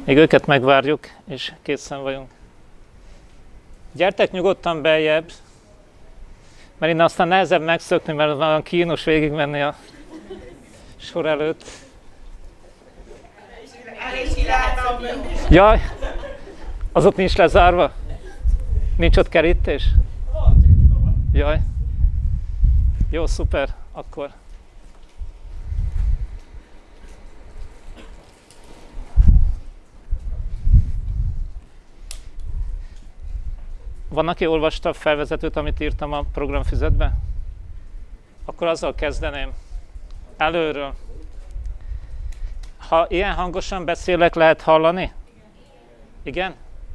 Még őket megvárjuk, és készen vagyunk. Gyertek nyugodtan beljebb, mert innen aztán nehezebb megszökni, mert olyan kínos végigmenni a sor előtt. Jaj, az ott nincs lezárva? Nincs ott kerítés? Jaj. Jó, szuper, akkor. Van, aki olvasta a felvezetőt, amit írtam a programfüzetbe? Akkor azzal kezdeném. Előről. Ha ilyen hangosan beszélek, lehet hallani? Igen?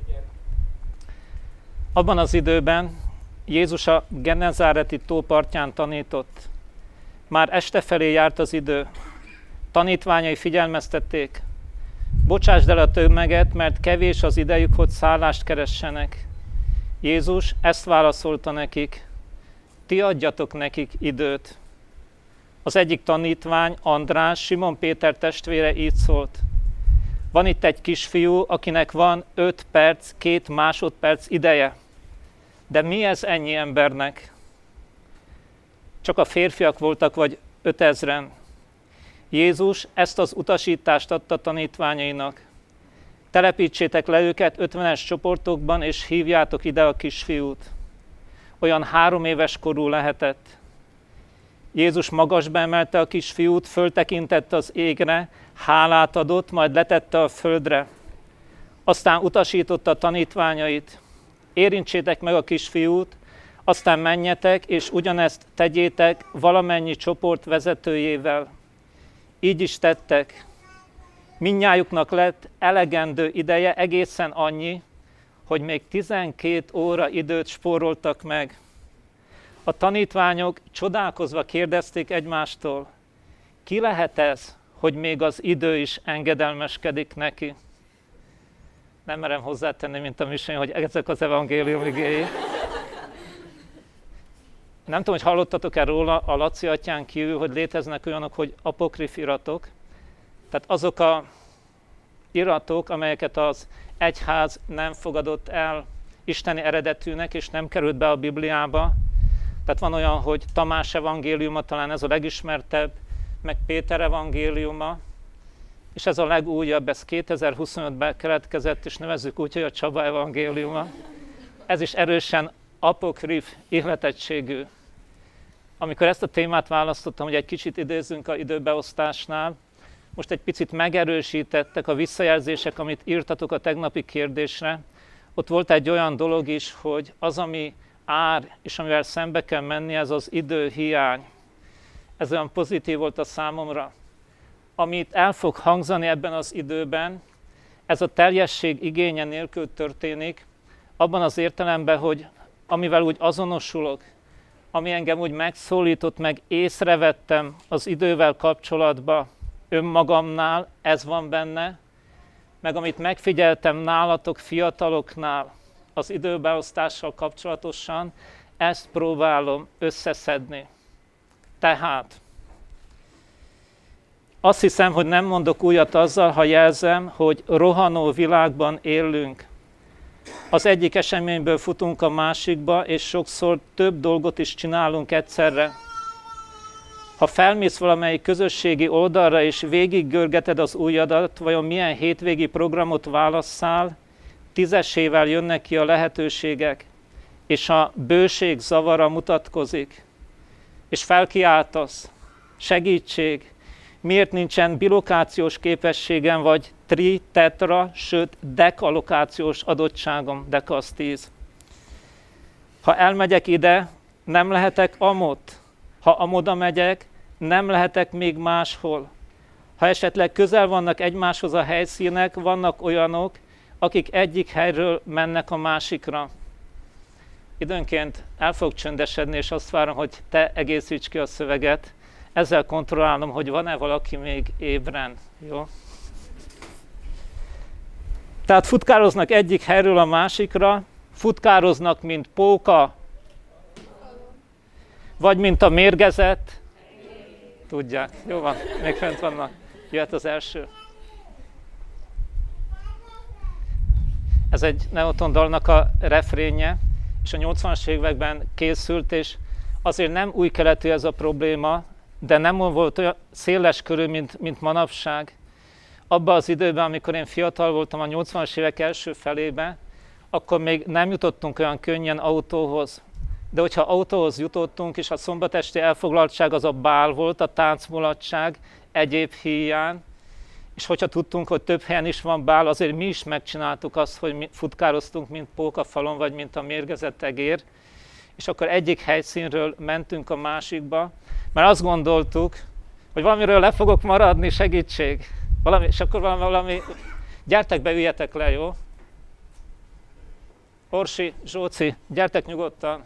Abban az időben Jézus a Genezáreti tó partján tanított. Már este felé járt az idő. Tanítványai figyelmeztették. Bocsásd el a tömeget, mert kevés az idejük, hogy szállást keressenek. Jézus ezt válaszolta nekik. Ti adjatok nekik időt. Az egyik tanítvány, András, Simon Péter testvére így szólt. Van itt egy kisfiú, akinek van 5 perc, 2 másodperc ideje. De mi ez ennyi embernek? Csak a férfiak voltak, vagy 5000-en. Jézus ezt az utasítást adta tanítványainak. Telepítsétek le őket 50-es csoportokban, és hívjátok ide a kisfiút. Olyan 3 éves korú lehetett. Jézus magasba emelte a kisfiút, föltekintett az égre, hálát adott, majd letette a földre. Aztán utasította a tanítványait. Érintsétek meg a kisfiút, aztán menjetek, és ugyanezt tegyétek valamennyi csoport vezetőjével. Így is tettek. Mindnyájuknak lett elegendő ideje, egészen annyi, hogy még 12 óra időt spóroltak meg. A tanítványok csodálkozva kérdezték egymástól, ki lehet ez, hogy még az idő is engedelmeskedik neki? Nem merem hozzátenni, mint a misén, hogy ezek az evangélium igéi. Nem tudom, hogy hallottatok-e róla a Laci atyán kívül, hogy léteznek olyanok, hogy apokrif iratok. Tehát azok a iratok, amelyeket az egyház nem fogadott el isteni eredetűnek, és nem került be a Bibliába. Tehát van olyan, hogy Tamás evangéliuma, talán ez a legismertebb, meg Péter evangéliuma, és ez a legújabb, ez 2025-ben keletkezett, és nevezzük úgy, hogy a Csaba evangéliuma. Ez is erősen apokrif ihletettségű. Amikor ezt a témát választottam, hogy egy kicsit idézzünk az időbeosztásnál, most egy picit megerősítettek a visszajelzések, amit írtatok a tegnapi kérdésre. Ott volt egy olyan dolog is, hogy az, ami ár, és amivel szembe kell menni, ez az időhiány. Ez olyan pozitív volt a számomra. Amit el fog hangzani ebben az időben, ez a teljesség igénye nélkül történik, abban az értelemben, hogy amivel úgy azonosulok, ami engem úgy megszólított, meg észrevettem az idővel kapcsolatban, önmagamnál, ez van benne, meg amit megfigyeltem nálatok fiataloknál az időbeosztással kapcsolatosan, ezt próbálom összeszedni. Tehát azt hiszem, hogy nem mondok újat azzal, ha jelzem, hogy rohanó világban élünk. Az egyik eseményből futunk a másikba, és sokszor több dolgot is csinálunk egyszerre. Ha felmész valamelyik közösségi oldalra, és végiggörgeted az ujjadat, vajon milyen hétvégi programot válasszál, 10-esével jönnek ki a lehetőségek, és a bőség zavara mutatkozik, és felkiáltasz, segítség, miért nincsen bilokációs képességem, vagy tetra, sőt dekalokációs adottságom, deka az 10. Ha elmegyek ide, nem lehetek amott. Ha amoda megyek, nem lehetek még máshol. Ha esetleg közel vannak egymáshoz a helyszínek, vannak olyanok, akik egyik helyről mennek a másikra. Időnként el fog csöndesedni, és azt várom, hogy te egészíts ki a szöveget. Ezzel kontrollálom, hogy van-e valaki még ébren. Jó? Tehát futkároznak egyik helyről a másikra, futkároznak, mint póka, vagy mint a mérgezett. Tudják. Jó van, még fent vannak. Jöhet az első. ez egy Neoton dalnak a refrénje, és a 80-as években készült, és azért nem új keletű ez a probléma, de nem volt olyan széles körű, mint manapság. Abban az időben, amikor én fiatal voltam, a 80-as évek első felébe, akkor még nem jutottunk olyan könnyen autóhoz. De hogyha autóhoz jutottunk, és a szombatesti elfoglaltság az a bál volt, a táncmulatság egyéb híján, és hogyha tudtunk, hogy több helyen is van bál, azért mi is megcsináltuk azt, hogy mi futkároztunk, mint pókafalon, vagy mint a mérgezett egér, és akkor egyik helyszínről mentünk a másikba, mert azt gondoltuk, hogy valamiről le fogok maradni, segítség. És akkor valami, gyertek be, üljetek le, jó? Orsi, Zsóci, gyertek nyugodtan.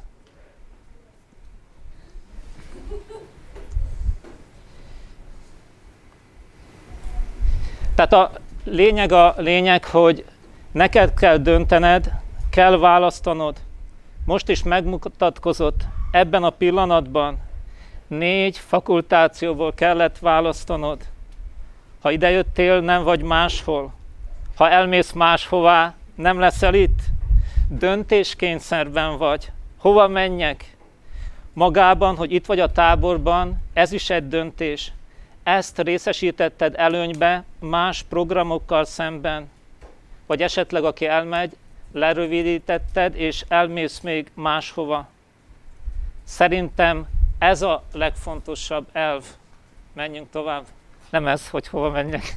Tehát a lényeg, hogy neked kell döntened, kell választanod. Most is megmutatkozott ebben a pillanatban, 4 fakultációból kellett választanod. Ha idejöttél, nem vagy máshol. Ha elmész máshová, nem leszel itt. Döntéskényszerben vagy. Hova menjek? Magában, hogy itt vagy a táborban, ez is egy döntés. Ezt részesítetted előnybe más programokkal szemben. Vagy esetleg, aki elmegy, lerövidítetted, és elmész még máshova. Szerintem ez a legfontosabb elv. Menjünk tovább. Nem ez, hogy hova menjek.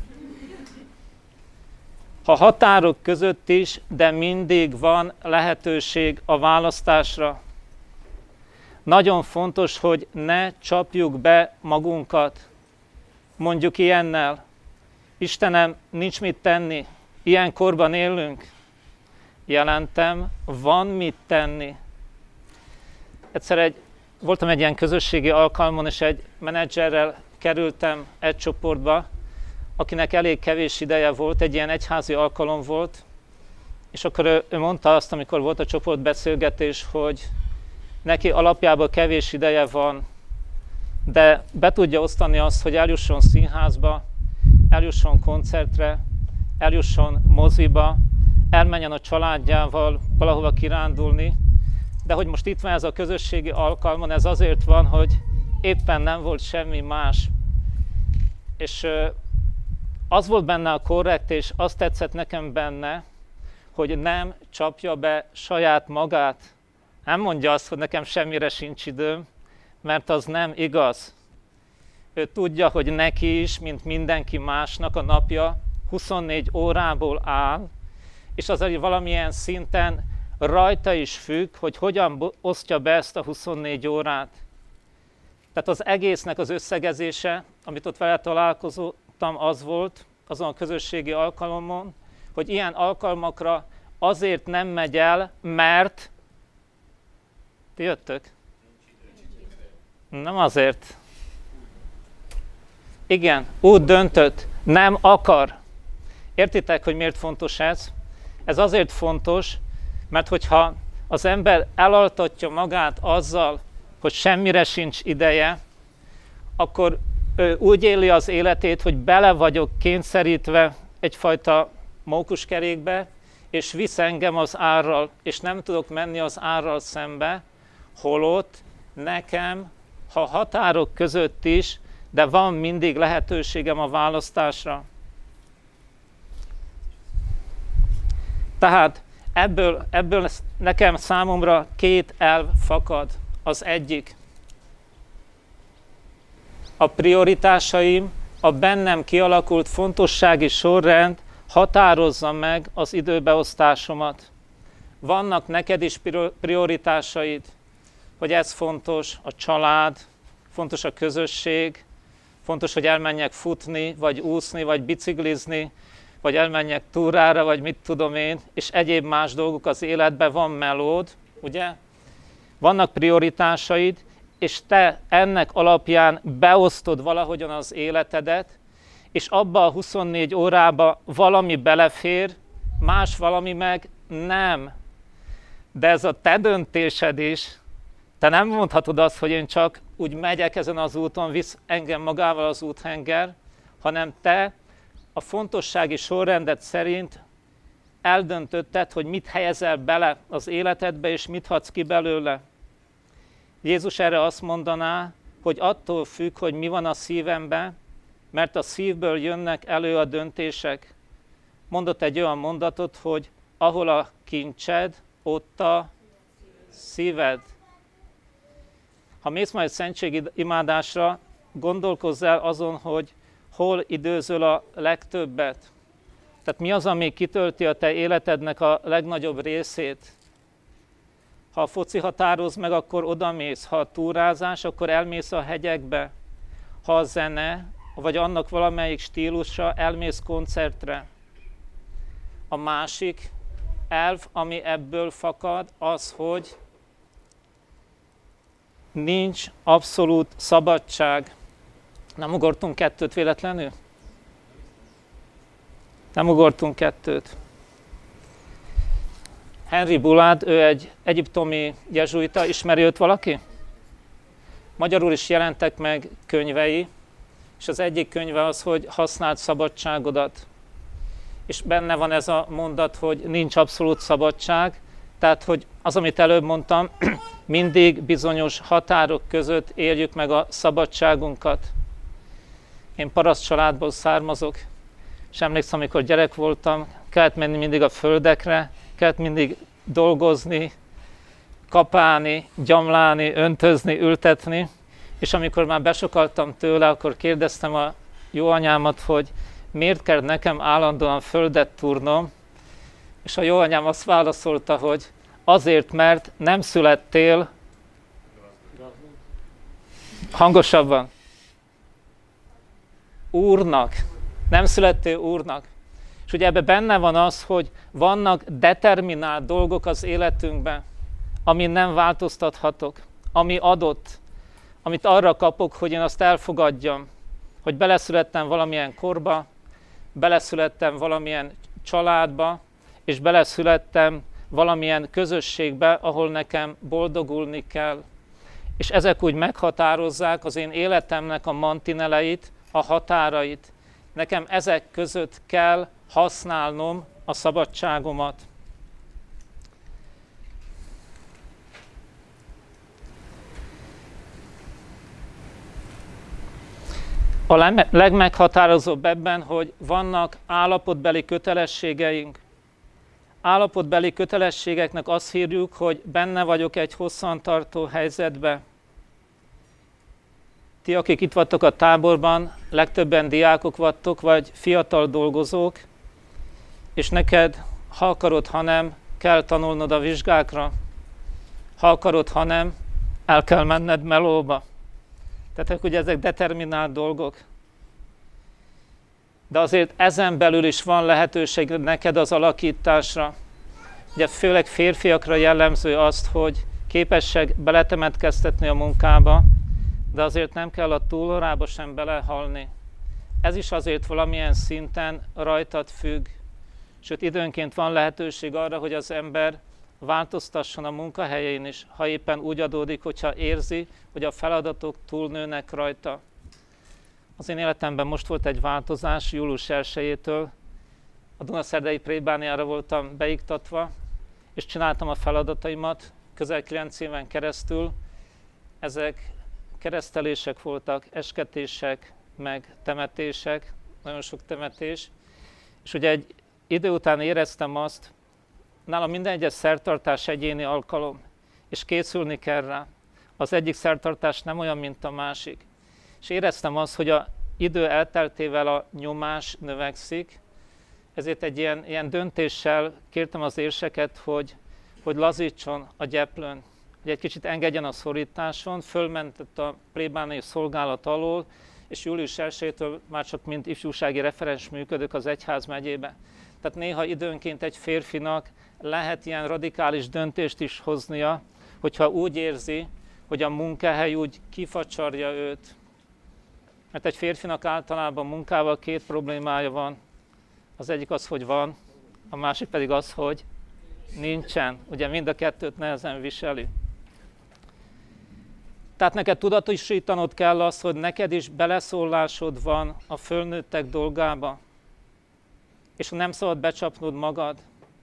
Ha határok között is, de mindig van lehetőség a választásra. Nagyon fontos, hogy ne csapjuk be magunkat. Mondjuk ilyennel. Istenem, nincs mit tenni. Ilyen korban élünk. Jelentem, van mit tenni. Egyszer voltam egy ilyen közösségi alkalmon, és egy menedzserrel kerültem egy csoportba, akinek elég kevés ideje volt, egy ilyen egyházi alkalom volt, és akkor ő mondta azt, amikor volt a csoportbeszélgetés, hogy neki alapjában kevés ideje van, de be tudja osztani azt, hogy eljusson színházba, eljusson koncertre, eljusson moziba, elmenjen a családjával valahova kirándulni, de hogy most itt van ez a közösségi alkalmon, ez azért van, hogy éppen nem volt semmi más. És az volt benne a korrekt, és azt tetszett nekem benne, hogy nem csapja be saját magát. Nem mondja azt, hogy nekem semmire sincs időm, mert az nem igaz. Ő tudja, hogy neki is, mint mindenki másnak a napja 24 órából áll, és az valamilyen szinten rajta is függ, hogy hogyan osztja be ezt a 24 órát. Tehát az egésznek az összegezése, amit ott vele találkozottam, az volt azon a közösségi alkalomon, hogy ilyen alkalmakra azért nem megy el, mert... Ti jöttök? Nem azért. Igen, úgy döntött, nem akar. Értitek, hogy miért fontos ez? Ez azért fontos, mert hogyha az ember elaltatja magát azzal, hogy semmire sincs ideje, akkor ő úgy éli az életét, hogy bele vagyok kényszerítve egyfajta mókuskerékbe, és visz engem az árral, és nem tudok menni az árral szembe, holott nekem, ha határok között is, de van mindig lehetőségem a választásra. Tehát ebből nekem számomra 2 elv fakad. Az egyik, a prioritásaim, a bennem kialakult fontossági sorrend határozza meg az időbeosztásomat. Vannak neked is prioritásaid, hogy ez fontos, a család, fontos a közösség, fontos, hogy elmenjek futni, vagy úszni, vagy biciklizni, vagy elmenjek túrára, vagy mit tudom én, és egyéb más dolgok az életben, van melód, ugye? Vannak prioritásaid, és te ennek alapján beosztod valahogyan az életedet, és abba a 24 órába valami belefér, más valami meg nem. De ez a te döntésed is. Te nem mondhatod azt, hogy én csak úgy megyek ezen az úton, visz engem magával az úthenger, hanem te a fontossági sorrendet szerint eldöntötted, hogy mit helyezel bele az életedbe, és mit hadsz ki belőle. Jézus erre azt mondaná, hogy attól függ, hogy mi van a szívemben, mert a szívből jönnek elő a döntések. Mondott egy olyan mondatot, hogy ahol a kincsed, ott a szíved. Ha mész majd szentségi imádásra, gondolkozz el azon, hogy hol időzöl a legtöbbet. Tehát mi az, ami kitölti a te életednek a legnagyobb részét? Ha a foci határoz meg, akkor odamész. Ha a túrázás, akkor elmész a hegyekbe. Ha a zene, vagy annak valamelyik stílusa, elmész koncertre. A másik elv, ami ebből fakad, az, hogy nincs abszolút szabadság. Nem ugortunk 2 véletlenül? Nem ugortunk 2. Henry Bullard, ő egy egyiptomi jezsuita, ismeri őt valaki? Magyarul is jelentek meg könyvei, és az egyik könyve az, hogy használd szabadságodat. És benne van ez a mondat, hogy nincs abszolút szabadság, tehát, hogy az, amit előbb mondtam, mindig bizonyos határok között éljük meg a szabadságunkat. Én paraszt családból származok, és emlékszem, amikor gyerek voltam, kellett menni mindig a földekre, kellett mindig dolgozni, kapálni, gyamlálni, öntözni, ültetni, és amikor már besokaltam tőle, akkor kérdeztem a jó anyámat, hogy miért kell nekem állandóan földet túrnom, és a jó anyám azt válaszolta, hogy azért, mert nem születtél hangosabban úrnak, nem születtél úrnak. És ugye ebben benne van az, hogy vannak determinált dolgok az életünkben, amin nem változtathatok, ami adott, amit arra kapok, hogy én azt elfogadjam, hogy beleszülettem valamilyen korba, beleszülettem valamilyen családba, és beleszülettem valamilyen közösségbe, ahol nekem boldogulni kell. És ezek úgy meghatározzák az én életemnek a mantineleit, a határait. Nekem ezek között kell használnom a szabadságomat. A legmeghatározóbb ebben, hogy vannak állapotbeli kötelességeink. Állapotbeli kötelességeknek azt hívjuk, hogy benne vagyok egy hosszantartó helyzetbe. Ti, akik itt vagytok a táborban, legtöbben diákok vagytok, vagy fiatal dolgozók, és neked, ha akarod, ha nem, kell tanulnod a vizsgákra. Ha akarod, ha nem, el kell menned melóba. Tehát ugye ezek determinált dolgok. De azért ezen belül is van lehetőség neked az alakításra. Ugye főleg férfiakra jellemző azt, hogy képesek beletemetkeztetni a munkába, de azért nem kell a túlórába sem belehalni. Ez is azért valamilyen szinten rajtad függ. Sőt, időnként van lehetőség arra, hogy az ember változtasson a munkahelyén is, ha éppen úgy adódik, hogyha érzi, hogy a feladatok túlnőnek rajta. Az én életemben most volt egy változás, július 1-től a Dunaszerdei plébániára voltam beiktatva, és csináltam a feladataimat közel 9 éven keresztül. Ezek keresztelések voltak, esketések, meg temetések, nagyon sok temetés. És ugye egy idő után éreztem azt, nálam minden egyes szertartás egyéni alkalom, és készülni kell rá. Az egyik szertartás nem olyan, mint a másik. És éreztem azt, hogy az idő elteltével a nyomás növekszik, ezért egy ilyen döntéssel kértem az érseket, hogy lazítson a gyeplőn, hogy egy kicsit engedjen a szorításon, fölmentett a plébániai szolgálat alól, és július 1-től már csak mint ifjúsági referens működök az egyházmegyébe. Tehát néha időnként egy férfinak lehet ilyen radikális döntést is hoznia, hogyha úgy érzi, hogy a munkahely úgy kifacsarja őt. Mert egy férfinak általában munkával 2 problémája van. Az egyik az, hogy van, a másik pedig az, hogy nincsen. Ugye mind a 2-t nehezen viseli. Tehát neked tudatosítanod kell azt, hogy neked is beleszólásod van a fölnőttek dolgába. És nem szabad becsapnod magad.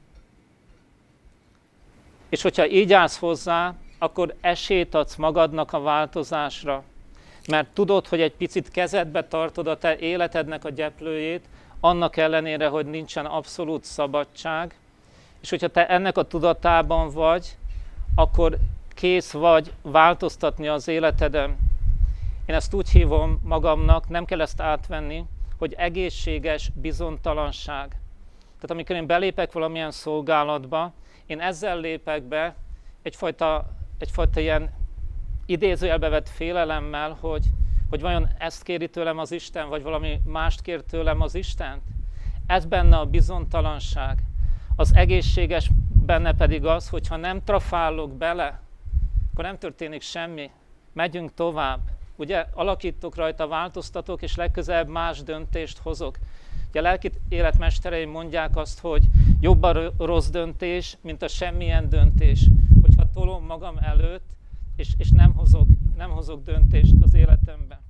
És hogyha így állsz hozzá, akkor esélyt adsz magadnak a változásra. Mert tudod, hogy egy picit kezedbe tartod a te életednek a gyeplőjét, annak ellenére, hogy nincsen abszolút szabadság. És hogyha te ennek a tudatában vagy, akkor kész vagy változtatni az életeden. Én ezt úgy hívom magamnak, nem kell ezt átvenni, hogy egészséges bizonytalanság. Tehát amikor én belépek valamilyen szolgálatba, én ezzel lépek be egyfajta ilyen idézőjelbe vett félelemmel, hogy vajon ezt kéri tőlem az Isten, vagy valami mást kér tőlem az Isten. Ez benne a bizonytalanság. Az egészséges benne pedig az, hogyha nem trafálok bele, akkor nem történik semmi. Megyünk tovább. Ugye alakítok rajta, változtatok, és legközelebb más döntést hozok. Ugye a lelki életmestereim mondják azt, hogy jobb a rossz döntés, mint a semmilyen döntés. Hogyha tolom magam előtt, és nem hozok döntést az életemben.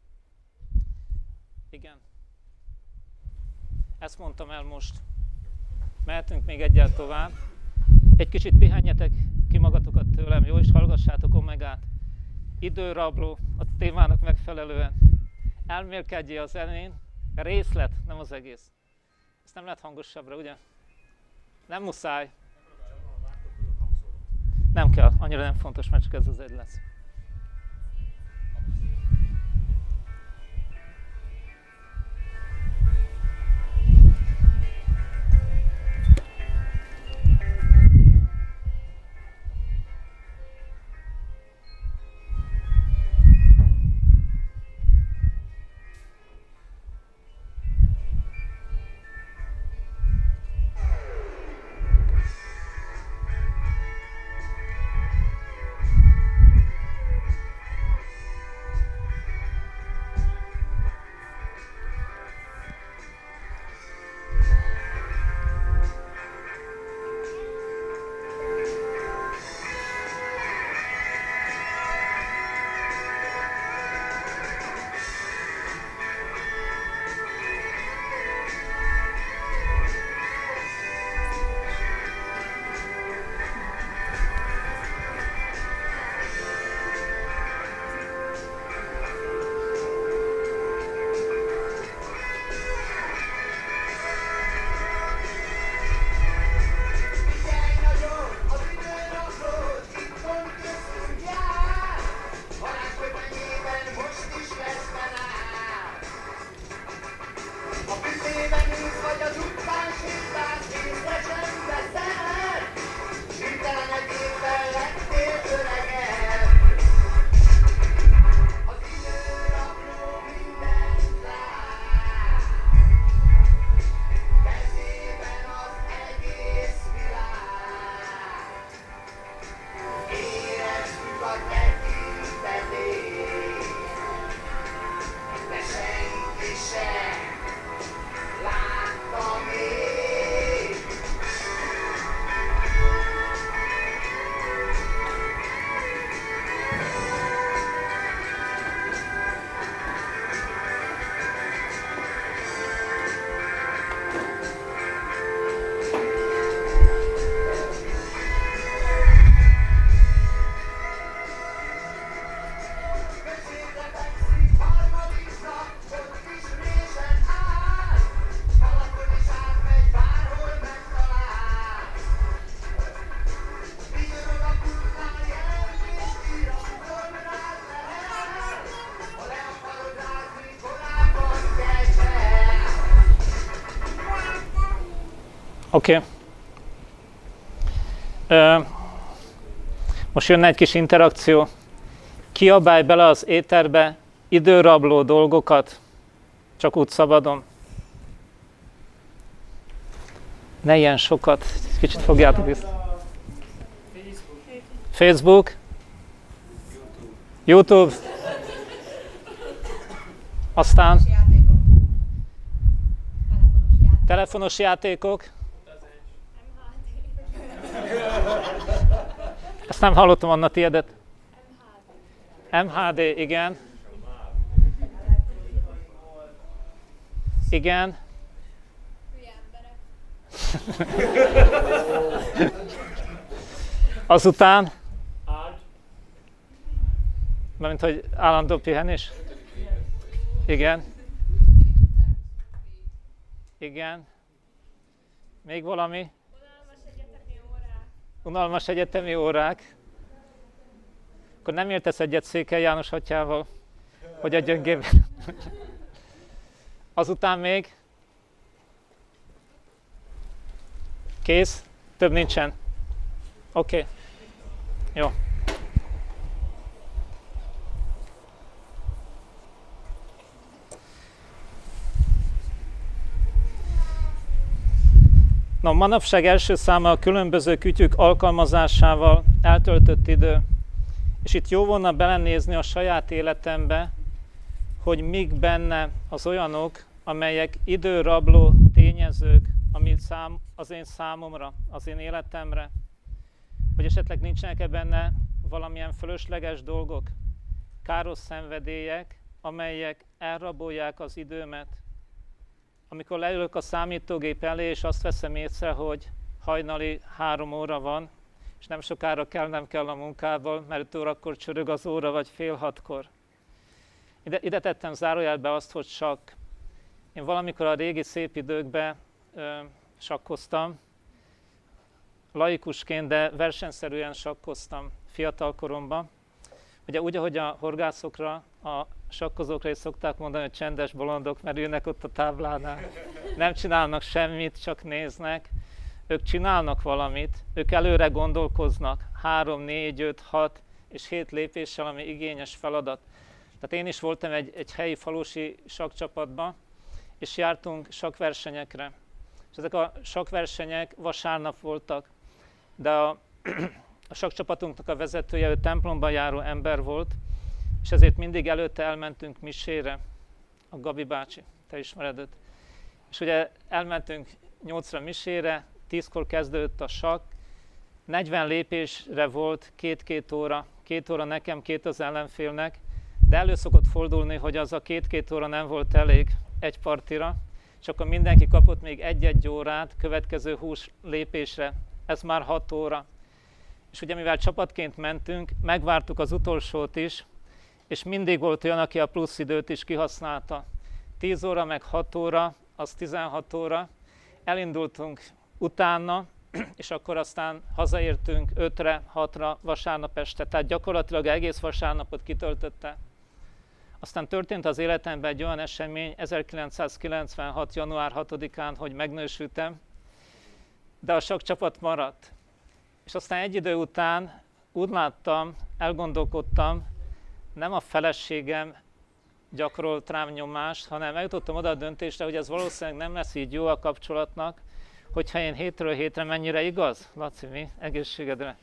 Igen. Ezt mondtam el most. Mehetünk még egyel tovább. Egy kicsit pihenjetek ki magatokat tőlem, jó? És hallgassátok Omegát. Időrabló, a témának megfelelően. Elmélkedjél a zenén, részlet, nem az egész. Ezt nem lehet hangosabbra, ugye? Nem muszáj. Nem kell, annyira nem fontos, mert csak ez az egy lesz. Oké. Most jönne egy kis interakció. Kiabálj bele az éterbe időrabló dolgokat, csak úgy szabadon. Ne ilyen sokat, kicsit fogjátok vissza. Facebook. YouTube. Aztán telefonos játékok. Ezt nem hallottam, Anna, tiédet. MHD, igen. Igen. Azután, mármint, hogy állandó pihenés. Igen. Igen. Még valami? Unalmas egyetemi órák. Akkor nem értesz egyet Székely János atyával, hogy a gyöngébb. Azután még? Kész? Több nincsen? Oké. Jó. Na, manapság első száma a különböző kütyük alkalmazásával eltöltött idő. És itt jó volna belenézni a saját életembe, hogy mik benne az olyanok, amelyek időrabló tényezők, ami az én számomra, az én életemre. Hogy esetleg nincsenek-e benne valamilyen fölösleges dolgok, káros szenvedélyek, amelyek elrabolják az időmet. Amikor leülök a számítógép elé, és azt veszem észre, hogy hajnali 3 óra van, és nem sokára kelnem kell a munkából, mert 5 órakor csörög az óra, vagy fél 6-kor. Ide tettem zárójelbe azt, hogy sakk. Én valamikor a régi szép időkben sakkoztam, laikusként, de versenyszerűen sakkoztam fiatal koromban. Ugye úgy, ahogy a horgászokra, a sakkozókra is szokták mondani, hogy csendes bolondok, mert ülnek ott a táblánál. Nem csinálnak semmit, csak néznek. Ők csinálnak valamit, ők előre gondolkoznak 3, 4, 5, 6 és 7 lépéssel, ami igényes feladat. Tehát én is voltam egy helyi falusi sakkcsapatban, és jártunk sakkversenyekre. És ezek a sakkversenyek vasárnap voltak, de a sakkcsapatunknak a vezetője, ő templomban járó ember volt, és ezért mindig előtte elmentünk misére, a Gabi bácsi, te ismered őt. És ugye elmentünk 8-ra misére, 10-kor kezdődött a sakk, 40 lépésre volt 2-2 óra, 2 óra nekem, 2 az ellenfélnek, de elő szokott fordulni, hogy az a 2-2 óra nem volt elég egy partira, és akkor mindenki kapott még 1-1 órát következő 20 lépésre, ez már 6 óra. És ugye mivel csapatként mentünk, megvártuk az utolsót is, és mindig volt olyan, aki a plusz időt is kihasználta. 10 óra meg 6 óra, az 16 óra, elindultunk utána, és akkor aztán hazaértünk 5-re, 6-ra vasárnap este, tehát gyakorlatilag egész vasárnapot kitöltötte. Aztán történt az életemben egy olyan esemény 1996. január 6-án, hogy megnősültem, de a sakkcsapat maradt. És aztán egy idő után úgy láttam, elgondolkodtam, nem a feleségem gyakorolt rám nyomást, hanem eljutottam oda a döntésre, hogy ez valószínűleg nem lesz így jó a kapcsolatnak, hogyha én hétről hétre, mennyire igaz, Laci, mi? Egészségedre.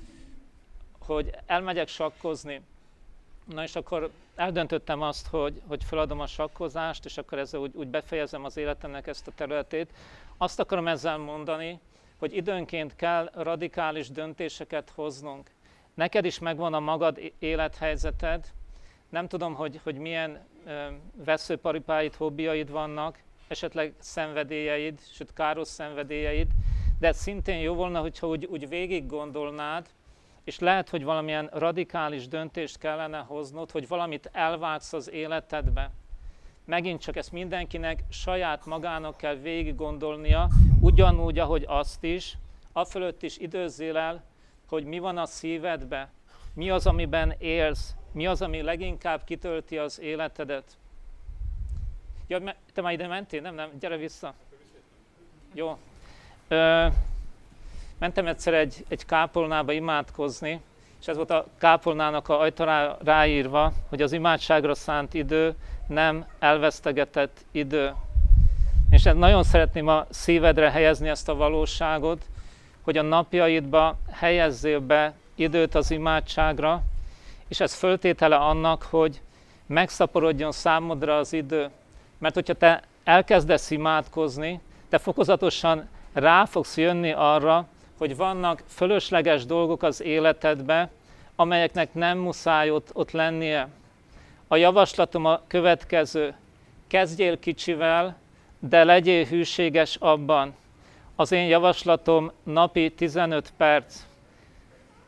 Hogy elmegyek sakkozni. Na és akkor eldöntöttem azt, hogy feladom a sakkozást, és akkor ezzel úgy befejezem az életemnek ezt a területét. Azt akarom ezzel mondani, hogy időnként kell radikális döntéseket hoznunk. Neked is megvan a magad élethelyzeted, nem tudom, hogy milyen vesszőparipáid, hobbiaid vannak, esetleg szenvedélyeid, sőt káros szenvedélyeid, de szintén jó volna, hogyha úgy végig gondolnád, és lehet, hogy valamilyen radikális döntést kellene hoznod, hogy valamit elvágsz az életedbe. Megint csak ezt mindenkinek saját magának kell végig gondolnia, ugyanúgy, ahogy azt is, afölött is időzzél el, hogy mi van a szívedbe, mi az, amiben élsz, mi az, ami leginkább kitölti az életedet. Ja, te már ide mentél? Nem, gyere vissza. Jó. Mentem egyszer egy kápolnába imádkozni, és ez volt a kápolnának a ajtajára ráírva, hogy az imádságra szánt idő nem elvesztegetett idő. És nagyon szeretném a szívedre helyezni ezt a valóságot, hogy a napjaidba helyezzél be időt az imádságra, és ez föltétele annak, hogy megszaporodjon számodra az idő. Mert hogyha te elkezdesz imádkozni, te fokozatosan rá fogsz jönni arra, hogy vannak fölösleges dolgok az életedbe, amelyeknek nem muszáj ott lennie. A javaslatom a következő: kezdjél kicsivel, de legyél hűséges abban. Az én javaslatom napi 15 perc.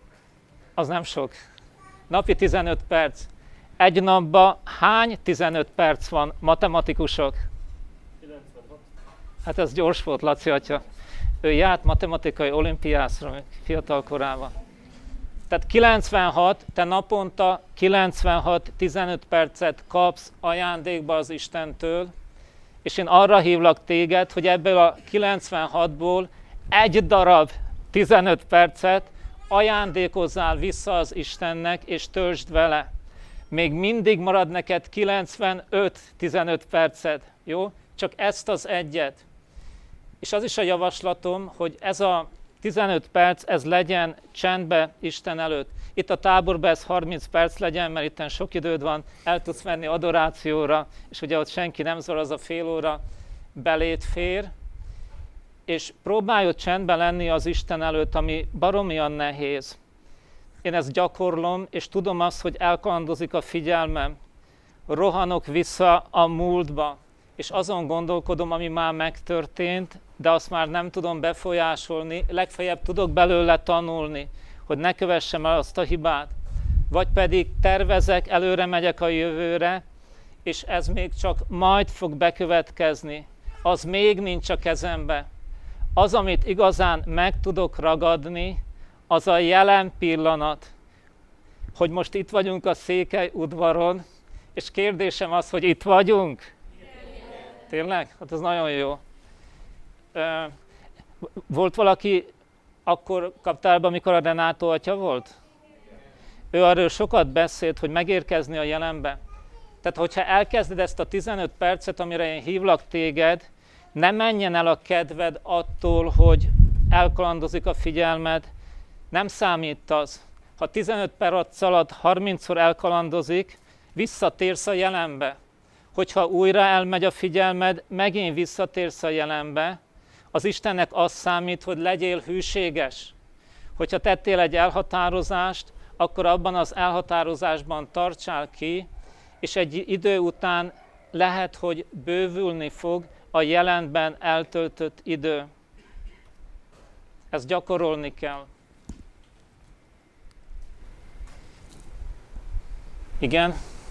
Az nem sok. Napi 15 perc. Egy napban hány 15 perc van, matematikusok? 96. Hát ez gyors volt, Laci atya. Ő járt matematikai olimpiászra fiatal korában. Tehát 96, te naponta 96 15 percet kapsz ajándékba az Istentől, és én arra hívlak téged, hogy ebből a 96-ból egy darab 15 percet ajándékozzál vissza az Istennek, és töltsd vele. Még mindig marad neked 95 15 perced, jó? Csak ezt az egyet. És az is a javaslatom, hogy ez a 15 perc, ez legyen csendbe Isten előtt. Itt a táborban ez 30 perc legyen, mert itt sok időd van, el tudsz menni adorációra, és ugye ott senki nem zavar, az a fél óra beléd fér. És próbálj ott csendben lenni az Isten előtt, ami baromian nehéz. Én ezt gyakorlom, és tudom azt, hogy elkalandozik a figyelmem. Rohanok vissza a múltba, és azon gondolkodom, ami már megtörtént, de azt már nem tudom befolyásolni, legfeljebb tudok belőle tanulni, hogy ne kövessem el azt a hibát. Vagy pedig tervezek, előre megyek a jövőre, és ez még csak majd fog bekövetkezni. Az még nincs a kezembe. Az, amit igazán meg tudok ragadni, az a jelen pillanat, hogy most itt vagyunk a Székely udvaron, és kérdésem az, hogy itt vagyunk? Tényleg? Hát ez nagyon jó. Volt valaki, akkor kaptál be, amikor a Renátó atya volt? Ő arról sokat beszélt, hogy megérkezni a jelenbe. Tehát, hogyha elkezded ezt a 15 percet, amire én hívlak téged, ne menjen el a kedved attól, hogy elkalandozik a figyelmed, nem számít az. Ha 15 perc alatt 30-szor elkalandozik, visszatérsz a jelenbe. Hogyha újra elmegy a figyelmed, megint visszatérsz a jelenbe, az Istennek az számít, hogy legyél hűséges. Hogyha tettél egy elhatározást, akkor abban az elhatározásban tartsál ki, és egy idő után lehet, hogy bővülni fog a jelenben eltöltött idő. Ezt gyakorolni kell. Igen?